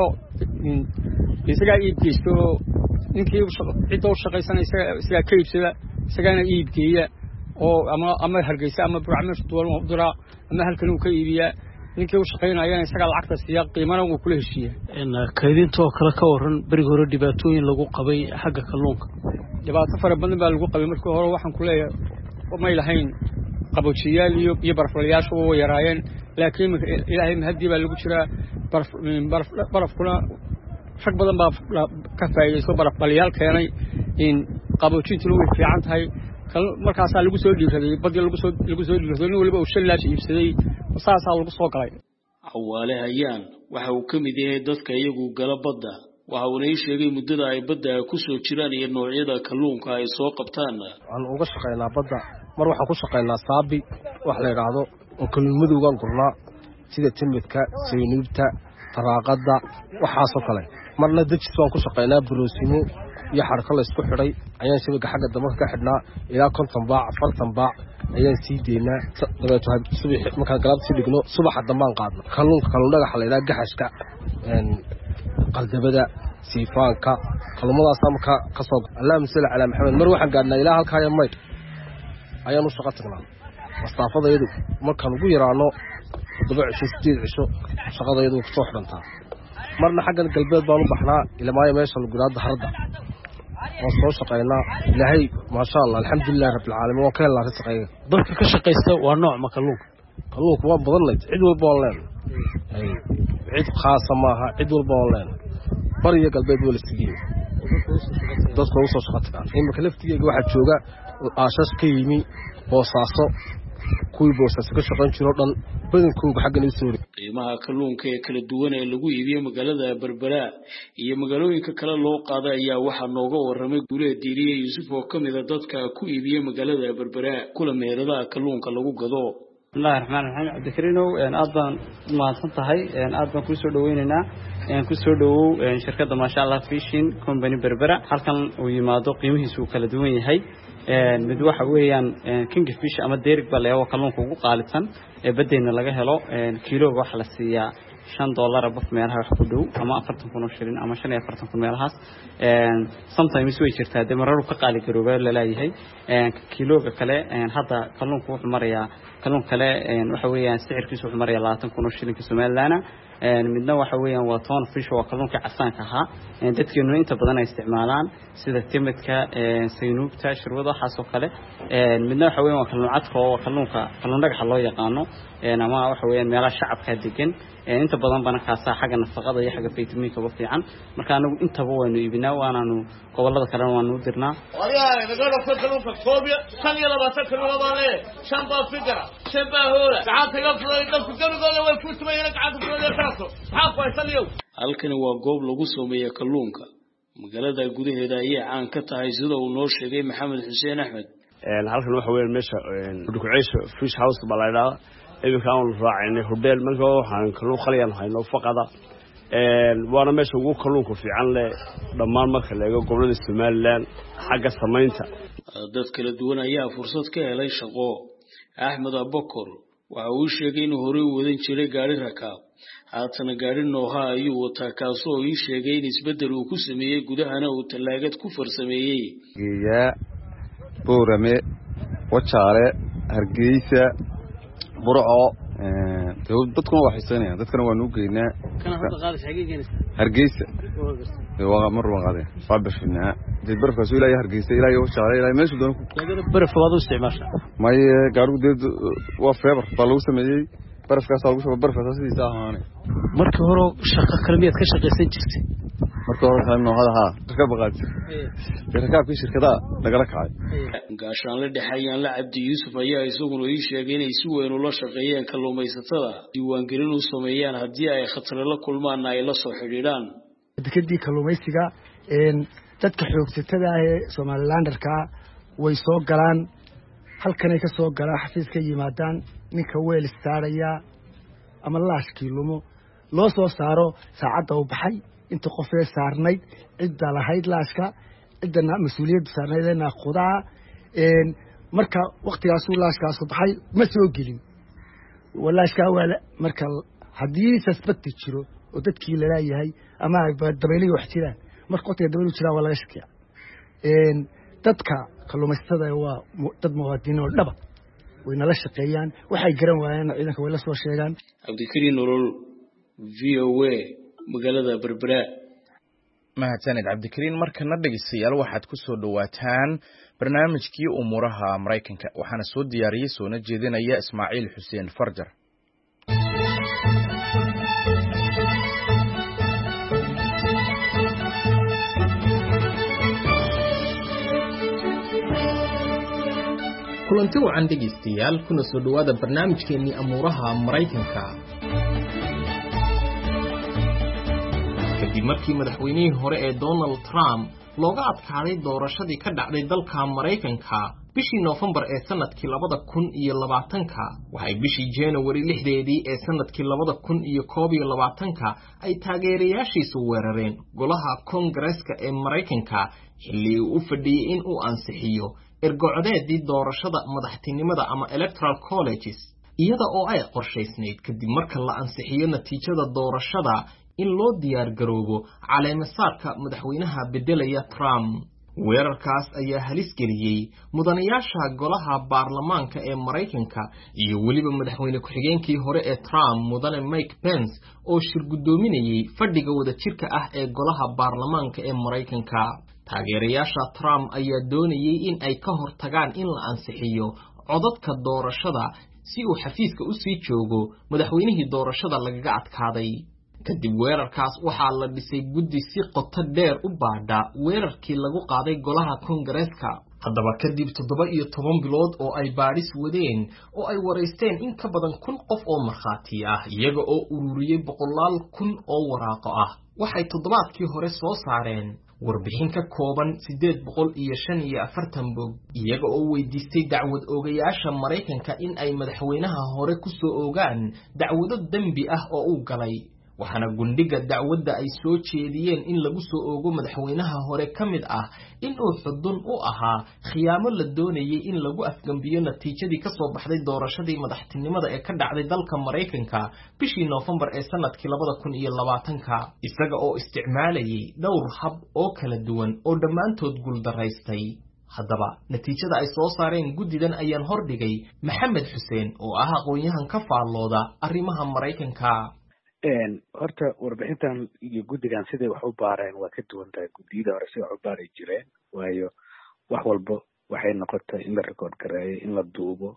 isaga iib geysto ninkii cidda u shaqeysanaysa isaga ka iibsada isagana iib geeya oo ama ama hargeysa ama burcamash duwan u dira ama halkan uu ka iibiya ninkii u shaqeynayaan isaga lacagta siya qiimana uu kula heshiiyay in kaydinta oo kala ka waran bariga hore dhibaatooyin lagu qabay xagga kalluunka dhibaato fara badan baa lagu qabay markii hore waxaan ku leeyahay ma ilahayn qaboojiyaal iyo iyo baraflayaashu way yaraayeen laakiin ilaahay mahadii baa lagu jiraa baraf baraf barafkuna rag badan baa ka faa'iideyso baraflayaal keenay in qaboojintu way fiican tahay markaas lagu soo dhiiraday badii lagu soo lagu soo dhiiraday in waliba uu shan laash iibsaday saasa lagu soo galay. Xawaale hayaan waxa uu ka mid yahay dadka iyagu gala badda waxa uu leeyahay sheegay muddada ay badda ku soo jiraan iyo noocyada kalluunka ay soo qabtaan. Aan uga shaqeynaa badda mar waxaan ku shaqeynaa saabi wax la yiraahdo oo kalluumadoogan gurnaa sida timidka sayniibta faraaqada waxaas oo kale marna dajis waan ku shaqeynaa buroosimo iyo xarka la isku xidhay ayaan shabaga xagga dambe ka xidhnaa ilaa konton baac afartan baac ayaan sii deynaa dabeeto subax markaan galabtii dhigno subaxa dambaan qaadno kalluunka kalluun dhagax la ilaa gaxashka een qaldabada siifaanka kalluumadaas marka ka soo allah misal ala maxamed mar waxaan gaadnaa ilaa halka ay mayd ayaan u shaqo tagnaa masaafada iyadu markaan ugu yaraano toddoba cisho sideed cisho shaqada iyadu kusoo xidhantaa marna xaggan galbeed baan u baxnaa ilamaayo meesha luguraadda harda waan soo shaqaynaa ilaahay maasha allah alxamdulilahi rabbilcaalamiin waan ka helnaa risaqayga dadka ka shaqaysta waa nooc ma kalluunka kalluunka waa badannayd cid walba waan leenahay cid khaasa maaha cid walba waan leenahay bari iyo galbeed waa la sigiye dadka ugu soo shaqo tagaan iminka laftigeyga waxaa jooga aashash ka yimi boosaaso kuwii boosaaso ka shaqayn jiro dhan badankooga xaggan ii soo qiimaha kalluunka ee kala duwan ee lagu iibiyo magaalada Berbera iyo magaalooyinka kale loo qaaday ayaa waxaa nooga waramay Guulee Diiriye Yuusuf oo kamid ah dadka ku iibiyo magaalada Berbera kula meherada kalluunka lagu gado. bismillaahi raxmaani raxiim cabdikariinow aad baan mahadsan tahay aad baan kusoo dhaweynaynaa kusoo dhawow shirkadda maasha Allah fishing company Berbera halkan uu yimaado qiimihiisu kala duwan yahay mid waxa weeyaan kingfish ama deerig baa leeyahay kalluunka ugu qaalisan ee badeena laga helo kiilooga waxa la siiyaa shan dollar abaf meelaha wax ku dhow ama afartan kun oo shilin ama shan iyo afartan kun meelahaas sometimes way jirtaa de marar ka qaali garoobay la leeyahay kiilooga kale hadda kalluunka wuxuu marayaa kalluun kale waxa weeyaan sicirkiisu wuxuu marayaa labaatan kun oo shilinka Soomaaliland midna waxa weeyaan waa ton fish oo kalluunka casaanka ahaa dadkeenu inta badan ay isticmaalaan sida timidka saynuubta shirwada waxa soo kale midna waxa weeyaan waa kalluun cadka oo kalluunka kalluun dhagax loo yaqaano ama waxa weeyaan meelaha shacabka degan inta badan bana kaasa xagga nafaqada iyo xagga fitamiinka ugu fiican marka anagu intaba waynu iibinaa waanaanu gobolada kale waanu u dirnaa wariyaa naga dhafo kalluunka koobiya shan iyo labaatan kalluun baa le shan baa fikra shan baa hoola gacanta ga furay dadku garigooda way ku tumayeen gacanta furay karaso maxaa ku haysan yow halkani waa goob lagu soomeeyo kalluunka magaalada gudaheeda ayay caan ka tahay sida uu noo sheegay Maxamed Xuseen Axmed halkan waxa weeyaan meesha dukuceysha fish house baa la yiraahdaa iminka aan raacnay hotel marka waxaan kalluun qaliyaan hayno faqada een waana meesha ugu kalluunka fiican leh dhammaan marka la eego gobolada Soomaaliland xagga samaynta dad kala duwan ayaa fursad ka helay shaqo Axmed Abakar waxa uu sheegay inuu hore u wadan jiray gaari rakaab haatana gaari nooha ayuu wataa kaasoo ii sheegay in isbedel uu ku sameeyay gudahana uu talaagad ku farsameeyay geeya boorame wajaale hargeysa burco ee dadkuna wax xiisanayaan dadkana waan u geynaa kana hadda qaadis xaqiiqinaysa hargeysa waa mar waqade faabashina dib barfa soo ilaa hargeysa ilaa iyo wajaale ilaa meesha doon gaadada baraf wada u isticmaasha may gaarigu deed waa feebar baa lagu sameeyay barafkaas lagu soo barafkaas sidiisa ahaanay markii hore shaqo kale miyaad ka shaqeysan jirtay markii hore waxaan noohada ha ka baqaad rakaabka shirkada nagala kacay gaashaan la dhaxayaan la Cabdi Yuusuf ayaa isaguna ii sheegay inay si weyn u la shaqeeyeen kalluumaysatada diiwaan gelin u sameeyaan haddii ay khatar la kulmaan ay la soo xiriiraan dekadii kalluumaysiga een dadka xoogsatada ah ee Somalilanderka way soo galaan halkan ay ka soo galaan xafiiska yimaadaan ninka weel saaraya ama laashkii lumo loo soo saaro saacada u baxay inta qof ee saarnayd cidda lahayd laashka cidna mas'uuliyad saarnaydna qudaa een marka waqtigaas uu laashkaas baxay ma soo gelin walaashka wala marka hadii suspect jiro oo dadkii la leeyahay ama dabayliga wax jiraan marka waqtiga dabayliga jira waa laga shakiyaa een dadka kalluumaysatada waa dad muwaadiniin oo dhaba way nala shaqeeyaan waxay garan waayeen ciidanka way la soo sheegaan Cabdikariin Nolol V O A magaalada Berbera mahadsanid Cabdikariin markana dhageystayaal waxaad ku soo dhawaataan barnaamijkii umuraha Mareykanka waxaana soo diyaariyay soona jeedinaya Ismaaciil Xuseen Farjar kulanti wacan dhegeystayaal kuna soo dhawaada barnaamijkeennii amuuraha Mareykanka kadib markii madaxweynihii hore ee Donald Trump looga adkaaday doorashadii ka dhacday dalka Mareykanka bishii November ee sanadkii labada kun iyo labaatanka waxay bishii January lixdeedii ee sanadkii labada kun iyo koob iyo labaatanka ay taageerayaashiisu weerareen golaha Congress-ka ee Mareykanka xilli uu u fadhiyay in uu ansixiyo ergocodeedii doorashada madaxtinimada ama electoral colleges iyada oo ay qorshaysnayd kadib marka la ansixiyo natiijada doorashada in loo diyaar garoobo caleemasaarka madaxweynaha bedelaya Trump weerarkaas ayaa halis geliyay mudanayaasha golaha baarlamaanka ee Mareykanka iyo waliba madaxweyne ku-xigeenkii hore ee Trump mudane Mike Pence oo shir gudoominayay fadhiga wada jirka ah ee golaha baarlamaanka ee Mareykanka. taageerayaasha Trump ayaa doonayay in ay ka hortagaan in la ansixiyo codadka doorashada si uu xafiiska u sii joogo madaxweynihii doorashada lagaga adkaaday. kadib weerarkaas waxaa la dhisay guddi si qoto dheer u baadha weerarkii lagu qaaday golaha Koongareeska. haddaba kadib toddoba iyo toban bilood oo ay baadhis wadeen oo ay wareysteen in ka badan kun qof oo markhaati ah iyaga oo ururiyay boqolaal kun oo waraaqo ah, waxay toddobaadkii hore soo saareen warbixin ka kooban sideed boqol iyo shan iyo afartan bog iyaga oo weydiistay dacwad oogayaasha Mareykanka in ay madaxweynaha hore ku soo oogaan dacwado dambi ah oo uu galay. waxaana gundhiga dacwadda ay soo jeediyeen in lagu soo oogo madaxweynaha hore ka mid ah in uu xudun u ahaa khiyaamo la doonayay in lagu afgambiyo natiijadii ka soo baxday doorashadii madaxtinimada ee ka dhacday dalka Mareykanka bishii Noofambar ee sanadkii labada kun iyo labaatanka, isaga oo isticmaalayay dhowr hab oo kala duwan oo dhammaantood guuldaraystay. haddaba natiijada ay soo saareen guddidan ayaan hordhigay Maxamed Xuseen oo ah aqoon-yahan ka faallooda arrimaha Mareykanka. horta warbixintan iyo guddigan siday wax u baareen waa ka duwan tahay guddiyada hore siday wax u baari jireen, waayo wax walba waxay noqotay in la record gareeyo, in la duubo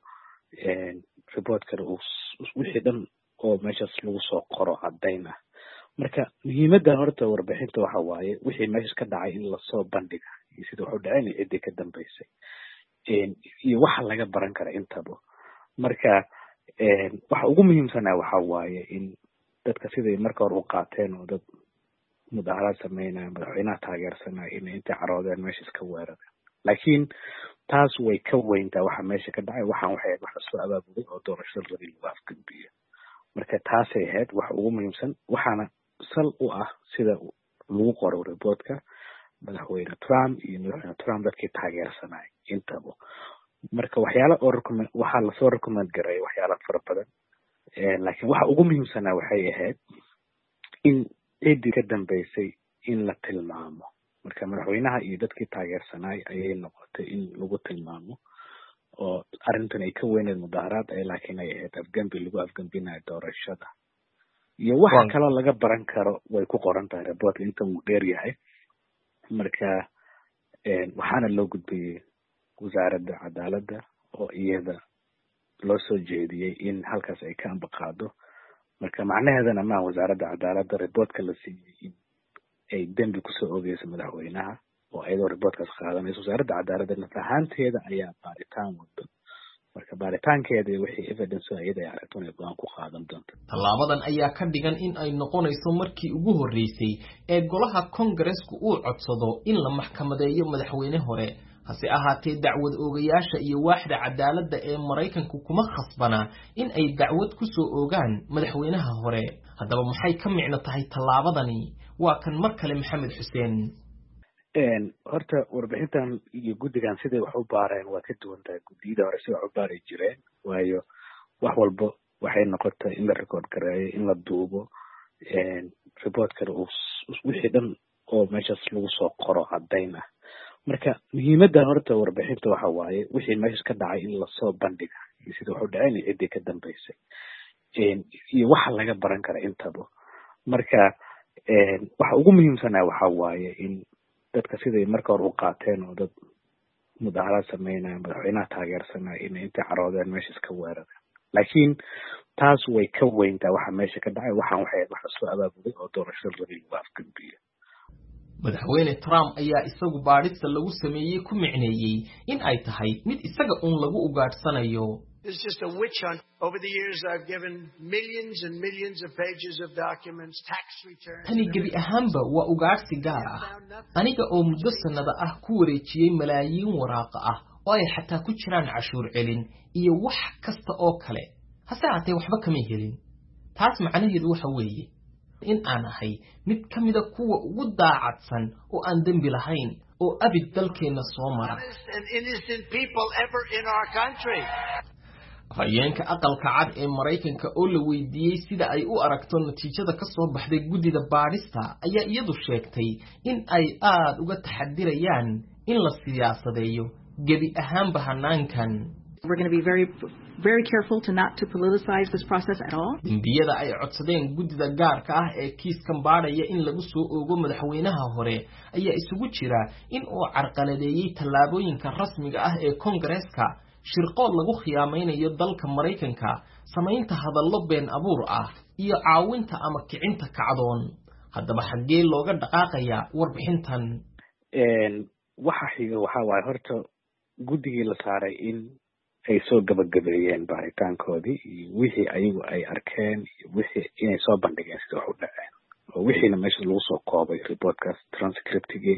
reportkana uu wixii dhan oo meeshaas lagu soo qoro caddayn ah. marka muhiimadda horta warbixinta waxa waaye wixii meeshas ka dhacay in lasoo bandhiga iyo sida wax u dhaceen iyo ciddii ka dambeysay iyo waxa laga baran kara intaba. marka waxa ugu muhiimsanaa waxa waaye in dadka siday marka hore u qaateen oo dad mudaharaad sameynaya madaxweynaha taageersanaya inay intay caroodeen meesha iska weerareen, laakiin taas way ka weyntaa waxa meesha ka dhacay. waxaan waxay ahayd wax lasoo abaabulay oo doorashada rabay lagu afgambiyo. marka taasay ahayd waxa ugu muhiimsan, waxaana sal u ah sida lagu qoro reportka madaxweyne Trump iyo madaxweyne Trump dadkii taageersanaya intaba. marka waxyaala oo recommend waxaa lasoo recommend gareeyay waxyaala fara badan, laakiin waxa ugu muhiimsanaa waxay ahayd in ciddii ka dambeysay in la tilmaamo. marka madaxweynaha iyo dadkii taageersanay ayay noqotay in lagu tilmaamo oo arrintan ay ka weyneed mudaharaad ay laakiin ay ahayd afgambi lagu afgambinayo doorashada. iyo waxa kaloo laga baran karo way ku qoran tahay reportka inta uu dheer yahay. marka waxaana loo gudbiyey wasaaradda cadaaladda oo iyada loo soo jeediyey in halkaas ay ka ambaqaado. marka macnaheedana ma wasaaradda cadaaladda reportka la siiyey in ay dembi kusoo oogeyso madaxweynaha oo iyadoo reportkaas qaadanayso. wasaaradda cadaaladda naf ahaanteeda ayaa baaritaan wado, marka baaritaankeeda wixii evidence iyada ay aragto inay go'aan ku qaadan doonto. tallaabadan ayaa ka dhigan in ay noqonayso markii ugu horreysay ee golaha Koongareesku uu codsado in la maxkamadeeyo madaxweyne hore. hase ahaatee dacwad oogayaasha iyo waaxda cadaaladda ee Mareykanku kuma khasbana in ay dacwad ku soo oogaan madaxweynaha hore. haddaba maxay ka micno tahay tallaabadani? waa kan mar kale Maxamed Xuseen. horta warbixintan iyo guddigan siday wax u baareen waa ka duwan tahay guddiyada hore siday wax u baari jireen, waayo wax walba waxay noqotay in la record gareeyo, in la duubo reportkana uu wixii dhan oo meeshaas lagu soo qoro caddayn ah. marka muhiimadda horta warbixinta waxa waaye wixii meeshas ka dhacay in lasoo bandhiga iyo sida wax u dhaceen iyo ciddii ka dambeysay iyo waxa laga baran kara intaba. marka waxa ugu muhiimsanaa waxa waaye in dadka siday marka hore u qaateen oo dad mudaharaad sameynaya madaxweynaha taageersanaya inay intay caroodeen meesha iska weerareen, laakiin taas way ka weyntaa waxa meesha ka dhacay. waxaan waxay ahayd wax lasoo abaabulay oo doorashada rabay lagu afgambiyo. madaxweyne Trump ayaa isagu baadhista lagu sameeyay ku micneeyay in ay tahay mid isaga uun lagu ugaadhsanayo. It's just a witch hunt. Over the years I've given millions and millions of pages of documents, tax returns. tani gebi ahaanba waa ugaadhsi gaar ah. aniga oo muddo sanada ah ku wareejiyey malaayiin waraaqa ah oo ay xataa ku jiraan cashuur celin iyo wax kasta oo kale, hase haatee waxba kama helin. taas macnaheedu waxa weeye in aan ahay mid ka mida kuwa ugu daacadsan oo aan dembi lahayn oo abid dalkeena soo mara. hayeenka aqalka cad ee Mareykanka oo la weydiiyay sida ay u aragto natiijada ka soo baxday gudida baadhista ayaa iyadu sheegtay in ay aad uga taxadirayaan in la siyaasadeeyo gebi ahaan bahanaankan. We're going to be very very careful to not to politicize this process at all. Dambiyada ay codsadeen gudida gaarka ah ee kiiskan baadhaya in lagu soo oogo madaxweynaha hore ayaa isugu jira in uu carqaladeeyay tallaabooyinka rasmiga ah ee Congress-ka, shirqool lagu khiyaamaynayo dalka Mareykanka, samaynta hadallo been abuur ah iyo caawinta ama kicinta kacdoon. Haddaba xaggee looga dhaqaaqayaa warbixintan? een waxa xiga waxa waay horta gudigii la saaray in ay soo gabagabeeyeen baaritaankoodii iyo wixii ayagu ay arkeen iyo wixii inay soo bandhigeen sida wax u dhaceen oo wixiina meesha lagu soo koobay reportkaas transcriptigii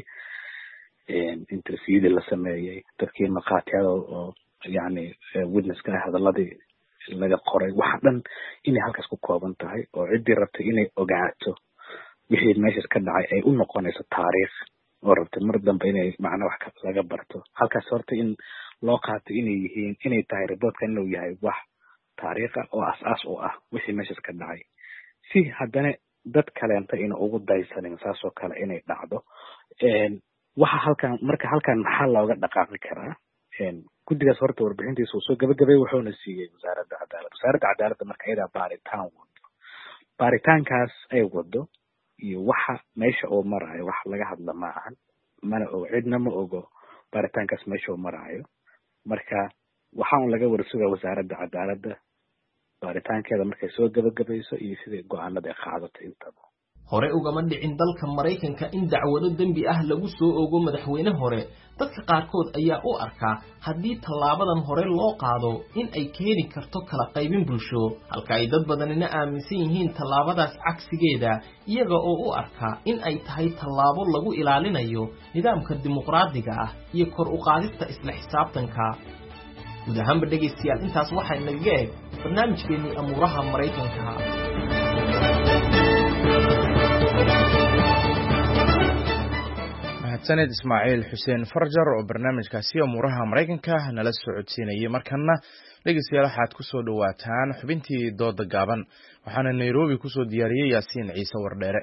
een interviewda la sameeyay dadkii maqaatiyada oo yani witnesska hadalladii laga qoray waxa dhan inay halkaas ku kooban tahay oo cidii rabtay inay ogaato wixii meesha ka dhacay ay u noqonayso taariikh oo rabtay mar dambe inay macna wax laga barto halkaas horta in loo qaato inay yihiin inay tahay reportka inuu yahay wax taariikh ah oo asaas u ah wixii meesha ka dhacay si haddana dad kaleenta in ugu daysanin saasoo kale inay dhacdo een waxa halkan marka halkan maxaa looga dhaqaaqi karaa een gudigaas horta warbixintiisa soo gabagabay wuxuuna siiyay wasaaradda cadaaladda wasaaradda cadaaladda marka iyada baaritaan wado baaritaankaas ay wado iyo waxa meesha oo marayo wax laga hadla ma ahan mana oo cidna ma ogo baaritaankaas meesha oo marayo marka waxaan laga warsugaa wasaaradda cadaaladda baaritaankeeda markay soo gabagabayso iyo sida go'aanada ay qaadato intaba hore ugama dhicin dalka Mareykanka in dacwado dambi ah lagu soo oogo madaxweyne hore dadka qaarkood ayaa u arkaa haddii tallaabadan hore loo qaado in ay keeni karto kala qaybin bulsho halka ay dad badanina aaminsan yihiin tallaabadaas cagsigeeda iyaga oo u arkaa in ay tahay tallaabo lagu ilaalinayo nidaamka dimuqraadiga ah iyo kor u qaadista isla xisaabtanka guud ahaanba dhegeystayaal intaas waxay naga eeg barnaamijkeennii amuuraha Mareykanka. mahadsaned Ismaaciil Xuseen Farjar oo barnaamijkaasi amuuraha Mareykanka nala socodsiinayay. markana dhegeystayaal waxaad ku soo dhawaataan xubintii dooda gaaban waxaana Nairobi ku soo diyaariyay Yaasiin Ciise Wardheere.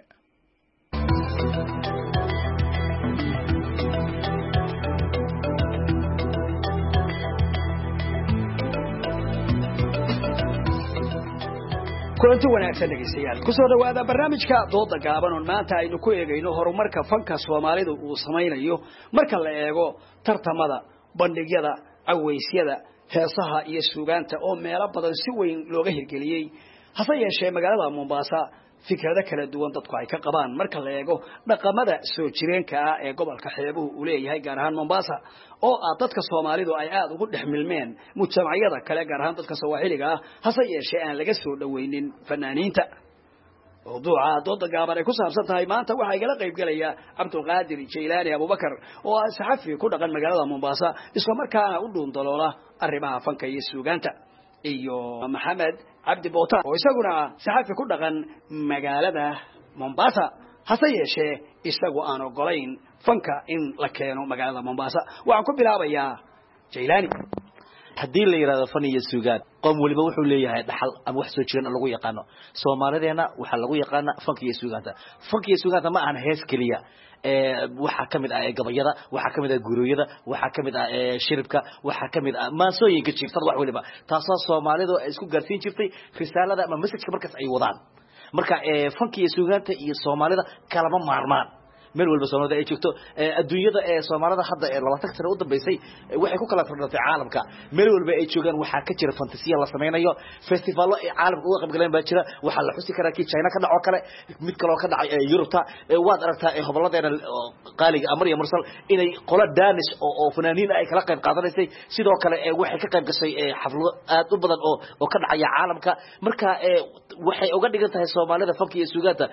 kulanti wanaagsan dhegeystayaal ku soo dhawaada barnaamijka dooda gaaban oo maanta aynu ku eegayno horumarka fanka Soomaalidu uu samaynayo marka la eego tartamada bandhigyada aweysyada heesaha iyo suugaanta oo meelo badan si weyn looga hirgeliyay hase yeeshee magaalada Mombasa fikrado kala duwan dadku ay ka qabaan marka la eego dhaqamada soo jireenka ah ee gobolka xeebuhu u leeyahay gaar ahaan Mombasa oo ah dadka Soomaalidu ay aad ugu dhexmilmeen mujtamacyada kale gaar ahaan dadka Soomaaliga ah hase yeeshee aan laga soo dhaweynin fanaaniinta mawduuca dooda gaaban ay ku saabsan tahay maanta waxa igala qayb galaya Cabdulqaadir Jeylaani Abubakar oo ah saxafi ku dhaqan magaalada Mombasa isla markaana u dhuun daloola arrimaha fanka iyo suugaanta iyo Maxamed Cabdi Bootaan oo isaguna saxafi ku dhaqan magaalada Mombasa hase yeeshee isagu aan ogolayn fanka in la keeno magaalada Mombasa waxaan ku bilaabayaa Jeylaani haddii la yiraahdo fan iyo suugaan qoom waliba wuxuu leeyahay dhaxal ama wax soo jireen lagu yaqaano Soomaalideena waxa lagu yaqaana fanka iyo suugaanta fanka iyo suugaanta ma aan hees kaliya ee waxa kamid ah gabayada waxa kamid ah guriyada waxa kamid ah shiribka waxa kamid ah maasooyinka jirtada wax waliba taasoo Soomaalidu ay isku gaarsiin jirtay risaalada ama message markaas ay wadaan marka ee fanka iyo suugaanta iyo Soomaalida kala ma maarmaan meel walba Soomaalida ay joogto adduunyada ee Soomaalida hadda ee labaatan sano u dambeysay waxay ku kala firdhatay caalamka meel walba ay joogan waxa ka jira fantasiya la sameeyo festivallo ay caalamka uga qayb galeen baa jira waxa la xusi karaa kii China ka dhaco kale mid kale oo ka dhacay Yurubta waad aragtaa ee hoboladeena qaaliga Amriya Mursal inay qola Danish oo fanaaniin ay kala qayb qaadanaysay sidoo kale waxay ka qayb gashay xaflado aad u badan oo oo ka dhacaya caalamka marka waxay uga dhigan tahay Soomaalida fanka iyo suugaanta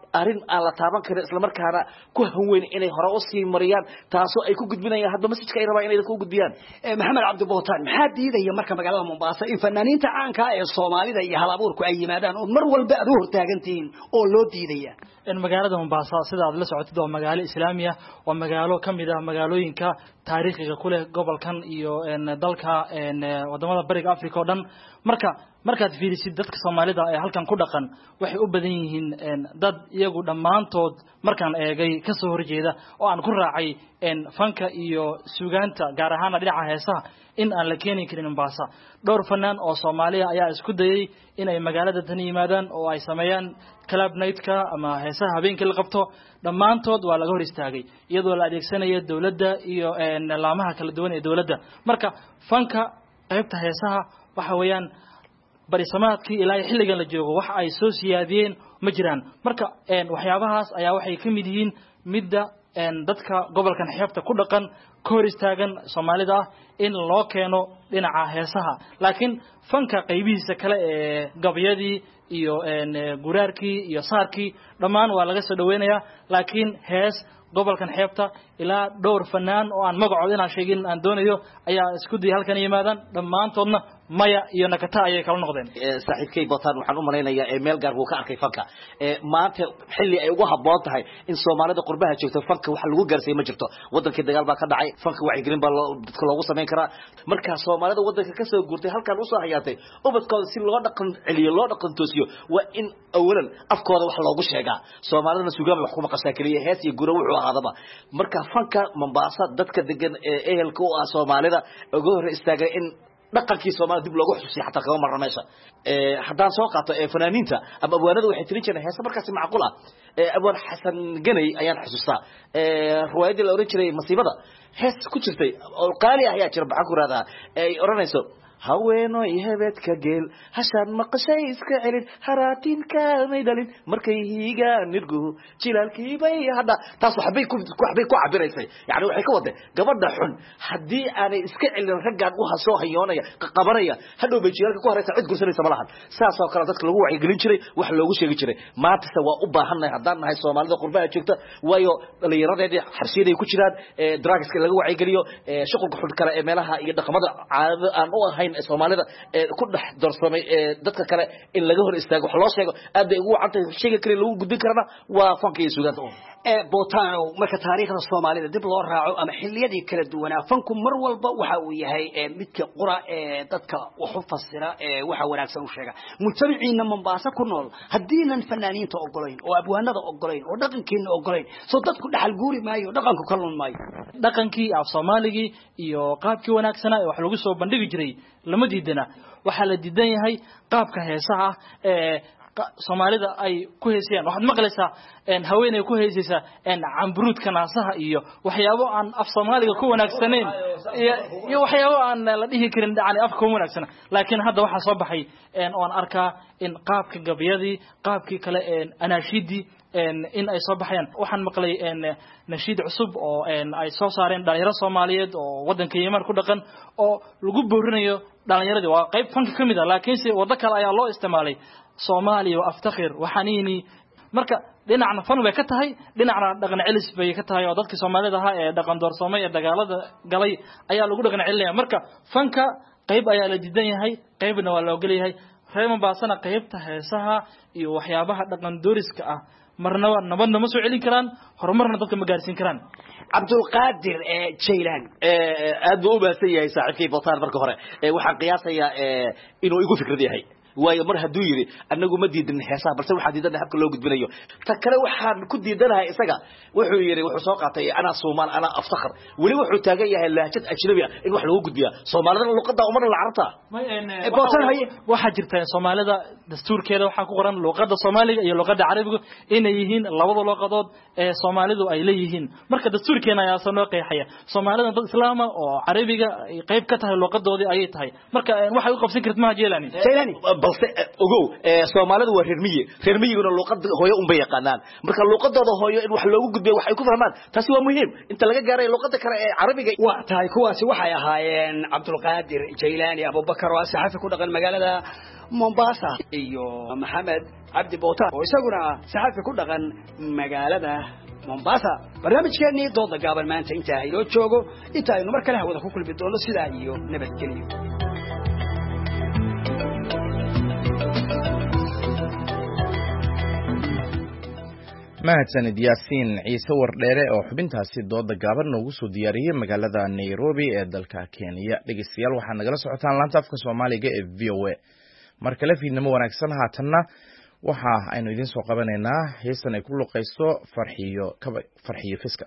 arin aan la taaban karin isla markaana ku hanweyn inay hore u sii mariyaan taasoo ay ku gudbinayaan hadba masjidka ay rabaan inay dadku u gudbiyaan maxamed cabdi bootaan maxaa diidaya marka magaalada Mombasa in fanaaniinta caanka ah ee Soomaalida iyo hal-abuurku ay yimaadaan oo mar walba aad u hortaagantiin oo loo diidaya in magaalada Mombasa sida aad la socotid oo magaalo islaamiya oo magaalo kamid ah magaalooyinka taariikhiga ku leh gobolkan iyo dalka wadamada bariga Afrika oo dhan marka markaad fiirisid dadka Soomaalida ee halkan ku dhaqan waxay u badan yihiin dad iyagu dhamaantood markaan eegay ka soo horjeeda oo aan ku raacay fanka iyo suugaanta gaar ahaan dhinaca heesaha in aan la keenin karin Mombasa dhowr fanaan oo Soomaaliya ayaa isku dayay in ay magaalada tan yimaadaan oo ay sameeyaan club night-ka ama heesaha habeenkii la qabto dhamaantood waa laga hor istaagay iyadoo la adeegsanayo dawladda iyo laamaha kala duwan ee dawladda marka fanka qaybta heesaha waxa weeyaan barisamaadkii ilaa xilligan la joogo wax ay soo siyaadiyeen ma jiraan marka waxyaabahaas ayaa waxay ka mid yihiin midda dadka gobolkan xeebta ku dhaqan ka hor istaagan Soomaalida in loo keeno dhinaca heesaha laakiin fanka qaybihiisa kale ee gabyadii iyo guraarkii iyo saarkii dhamaan waa laga soo dhaweynayaa laakiin hees gobolkan xeebta ilaa dhowr fanaan oo aan magacood inaan sheegin aan doonayo ayaa isku day halkan yimaadaan dhamaantoodna maya iyo nakata ayay kala noqdeen saaxiibkay Bootaan waxaan u maleynayaa ee meel gaar uu ka arkay fanka ee maanta xilli ay ugu haboon tahay in Soomaalida qurbaha joogto fanka wax lagu gaarsiin ma jirto wadankii dagaal baa ka dhacay fanka wacyi gelin baa dadka loogu sameyn karaa marka Soomaalida wadanka ka soo guurtay halkan u soo hayaatay ubadkooda si loo dhaqan celiyo loo dhaqan toosiyo waa in awalan afkooda wax loogu sheegaa Soomaalidana suugaan wax kuma qashaa kaliya hees iyo guro wuxuu ahaadaba marka fanka Mombasa dadka degan ee ehelka u ah Soomaalida ugu hor istaagay in dhaqankii Soomaaliya dib loogu xusuusiyo xataa kama marna meesha ee haddaan soo qaato ee fanaaniinta ama abwaanadu waxay tirin jireen heesa markaas macquul ah ee abwaan Xasan Ganay ayaan xusuustaa ee riwaayadii la oran jiray masiibada hees ku jirtay oo qaali ah ayaa jira baxan ku raada ay oranayso haweeno hebedka geel hashan maqashay iska celin haraatinka maydalin markay hiiga nirgu jilaalkii bay hada taas waxbay ku waxbay ku cabiraysay yaani waxay ka waday gabadha xun hadii aanay iska celin raggan u hasoo hayoonaya qabanaya hadhow bay jilaalka ku haraysa cid gursanaysa malahan saas oo kale dadka lagu wacyi gelin jiray wax loogu sheegi jiray maanta waa u baahanay hadaan nahay Soomaalida qurbaha joogta waayo dhalinyaradeedii xarshiday ku jiraan drugska lagu wacyi geliyo shaqo xun kale ee meelaha iyo dhaqamada caado aan u ahayn Soomaalida ee ku dhex darsamay ee dadka kale in laga hor istaago wax loo sheego aad ay ugu wacantay sheega kale lagu gudbin karana waa fanka iyo suugaanta ee Bootaan marka taariikhda Soomaalida dib loo raaco ama xilliyadii kala duwanaa fanku mar walba waxa uu yahay midka qura ee dadka wax u fasira ee waxa wanaagsan u sheega mujtamaciina Mombasa ku nool hadiinan fanaaniinta ogolayn oo abwaanada ogolayn oo dhaqankeena ogolayn soo dadku dhaxal guuri maayo dhaqanku kalun maayo dhaqankii af Soomaaligii iyo qaabkii wanaagsan ee wax lagu soo bandhigi jiray lama diidana waxa la diidan yahay qaabka heesaha ee Soomaalida ay ku heesiyaan waxaad maqlaysaa in haweeney ku heesaysa in camburuudka naasaha iyo waxyaabo aan af Soomaaliga ku wanaagsaneyn iyo waxyaabo aan la dhihi karin dhacani afka ku wanaagsan laakiin hadda waxa soo baxay in aan arkaa in qaabka gabyadii qaabkii kale ee anaashidi in ay soo baxayaan waxaan maqlay in nashiid cusub oo ay soo saareen dhalinyaro Soomaaliyeed oo wadanka Yemen ku dhaqan oo lagu boorinayo dhalinyaradii waa qayb fanka kamid ah laakiin si wada kale ayaa loo isticmaalay Soomaaliya oo aftakhir waxaaniini marka dhinacna fan way ka tahay dhinacna dhaqan celis bay ka tahay oo dadka Soomaalida ah ee dhaqan doorsoomay ee dagaalada galay ayaa lagu dhaqan celinaya marka fanka qayb ayaa la diidan yahay qaybna waa la ogol yahay reer Mombasa qaybta heesaha iyo waxyaabaha dhaqan dooriska ah marna nabadna ma soo celin karaan horumarna dadka ma gaarsiin karaan Cabdulqaadir ee Jeylaan ee aad buu u baahan yahay saaxiibkay Bootaan marka hore ee waxaan qiyaasayaa ee inuu igu fikrad yahay waayo mar haduu yiri anagu ma diidan heesaha balse waxa diidan habka loo gudbinayo ta kale waxaan ku diidanahay isaga wuxuu yiri wuxuu soo qaatay ana Soomaal ana aftakhar wali wuxuu taagan yahay laajad ajnabi ah in wax lagu gudbiyo Soomaalida luqadda umar la carabta Bootaan hay waxa jirta Soomaalida dastuurkeeda waxa ku qoran luqadda Soomaaliga iyo luqadda Carabiga inay yihiin labada luqadood ee Soomaalidu ay leeyihiin marka dastuurkeena ayaa soo qeexaya Soomaalida dad islaam oo Carabiga qayb ka tahay luqadoodii ayay tahay marka waxa uu qabsan kartaa ma Jeylaani Jeylaani balse ogow Soomaalidu waa reer miyi reer miyiguna luqad hooyo un bay yaqaanaan marka luqadooda hooyo in wax loogu gudbiyo wax ay ku fahmaan taasi waa muhiim inta laga gaaray luqadda kale ee Carabiga waa tahay kuwaasi waxay ahaayeen Cabdulqaadir Jaylaani Abubakar oo saxafi ku dhaqan magaalada Mombasa iyo Maxamed Abdi Boota oo isaguna saxafi ku dhaqan magaalada Mombasa barnaamijkeeni dooda gaaban maanta inta ay loo joogo inta aynu mar kale hawada ku kulmi doono sidaa iyo nabadgelyo mahadsanid yaasiin ciise wardheere oo xubintaasi dooda gaaban noogu soo diyaariyey magaalada Nairobi ee dalka Kenya dhegeystayaal waxaad nagala socotaan laanta afka Soomaaliga ee V O A mar kale fiidnimo wanaagsan haatanna waxa aynu idin soo qabanaynaa heesan ay ku luqayso farxiyo kaba farxiyo fiska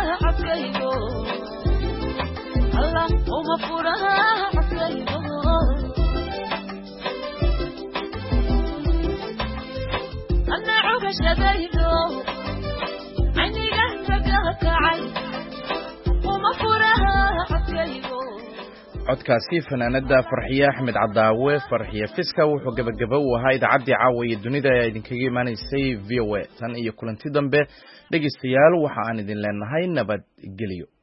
Allah, oh my codkaasi fanaanada farxiye axmed cadaawe farxiye fiska wuxuu gabagaba u ahaa idaacaddii caawa iyo dunida ee idinkaga imaanaysay v o a tan iyo kulanti dambe dhegaystayaal waxa aan idin leenahay nabadgelyo.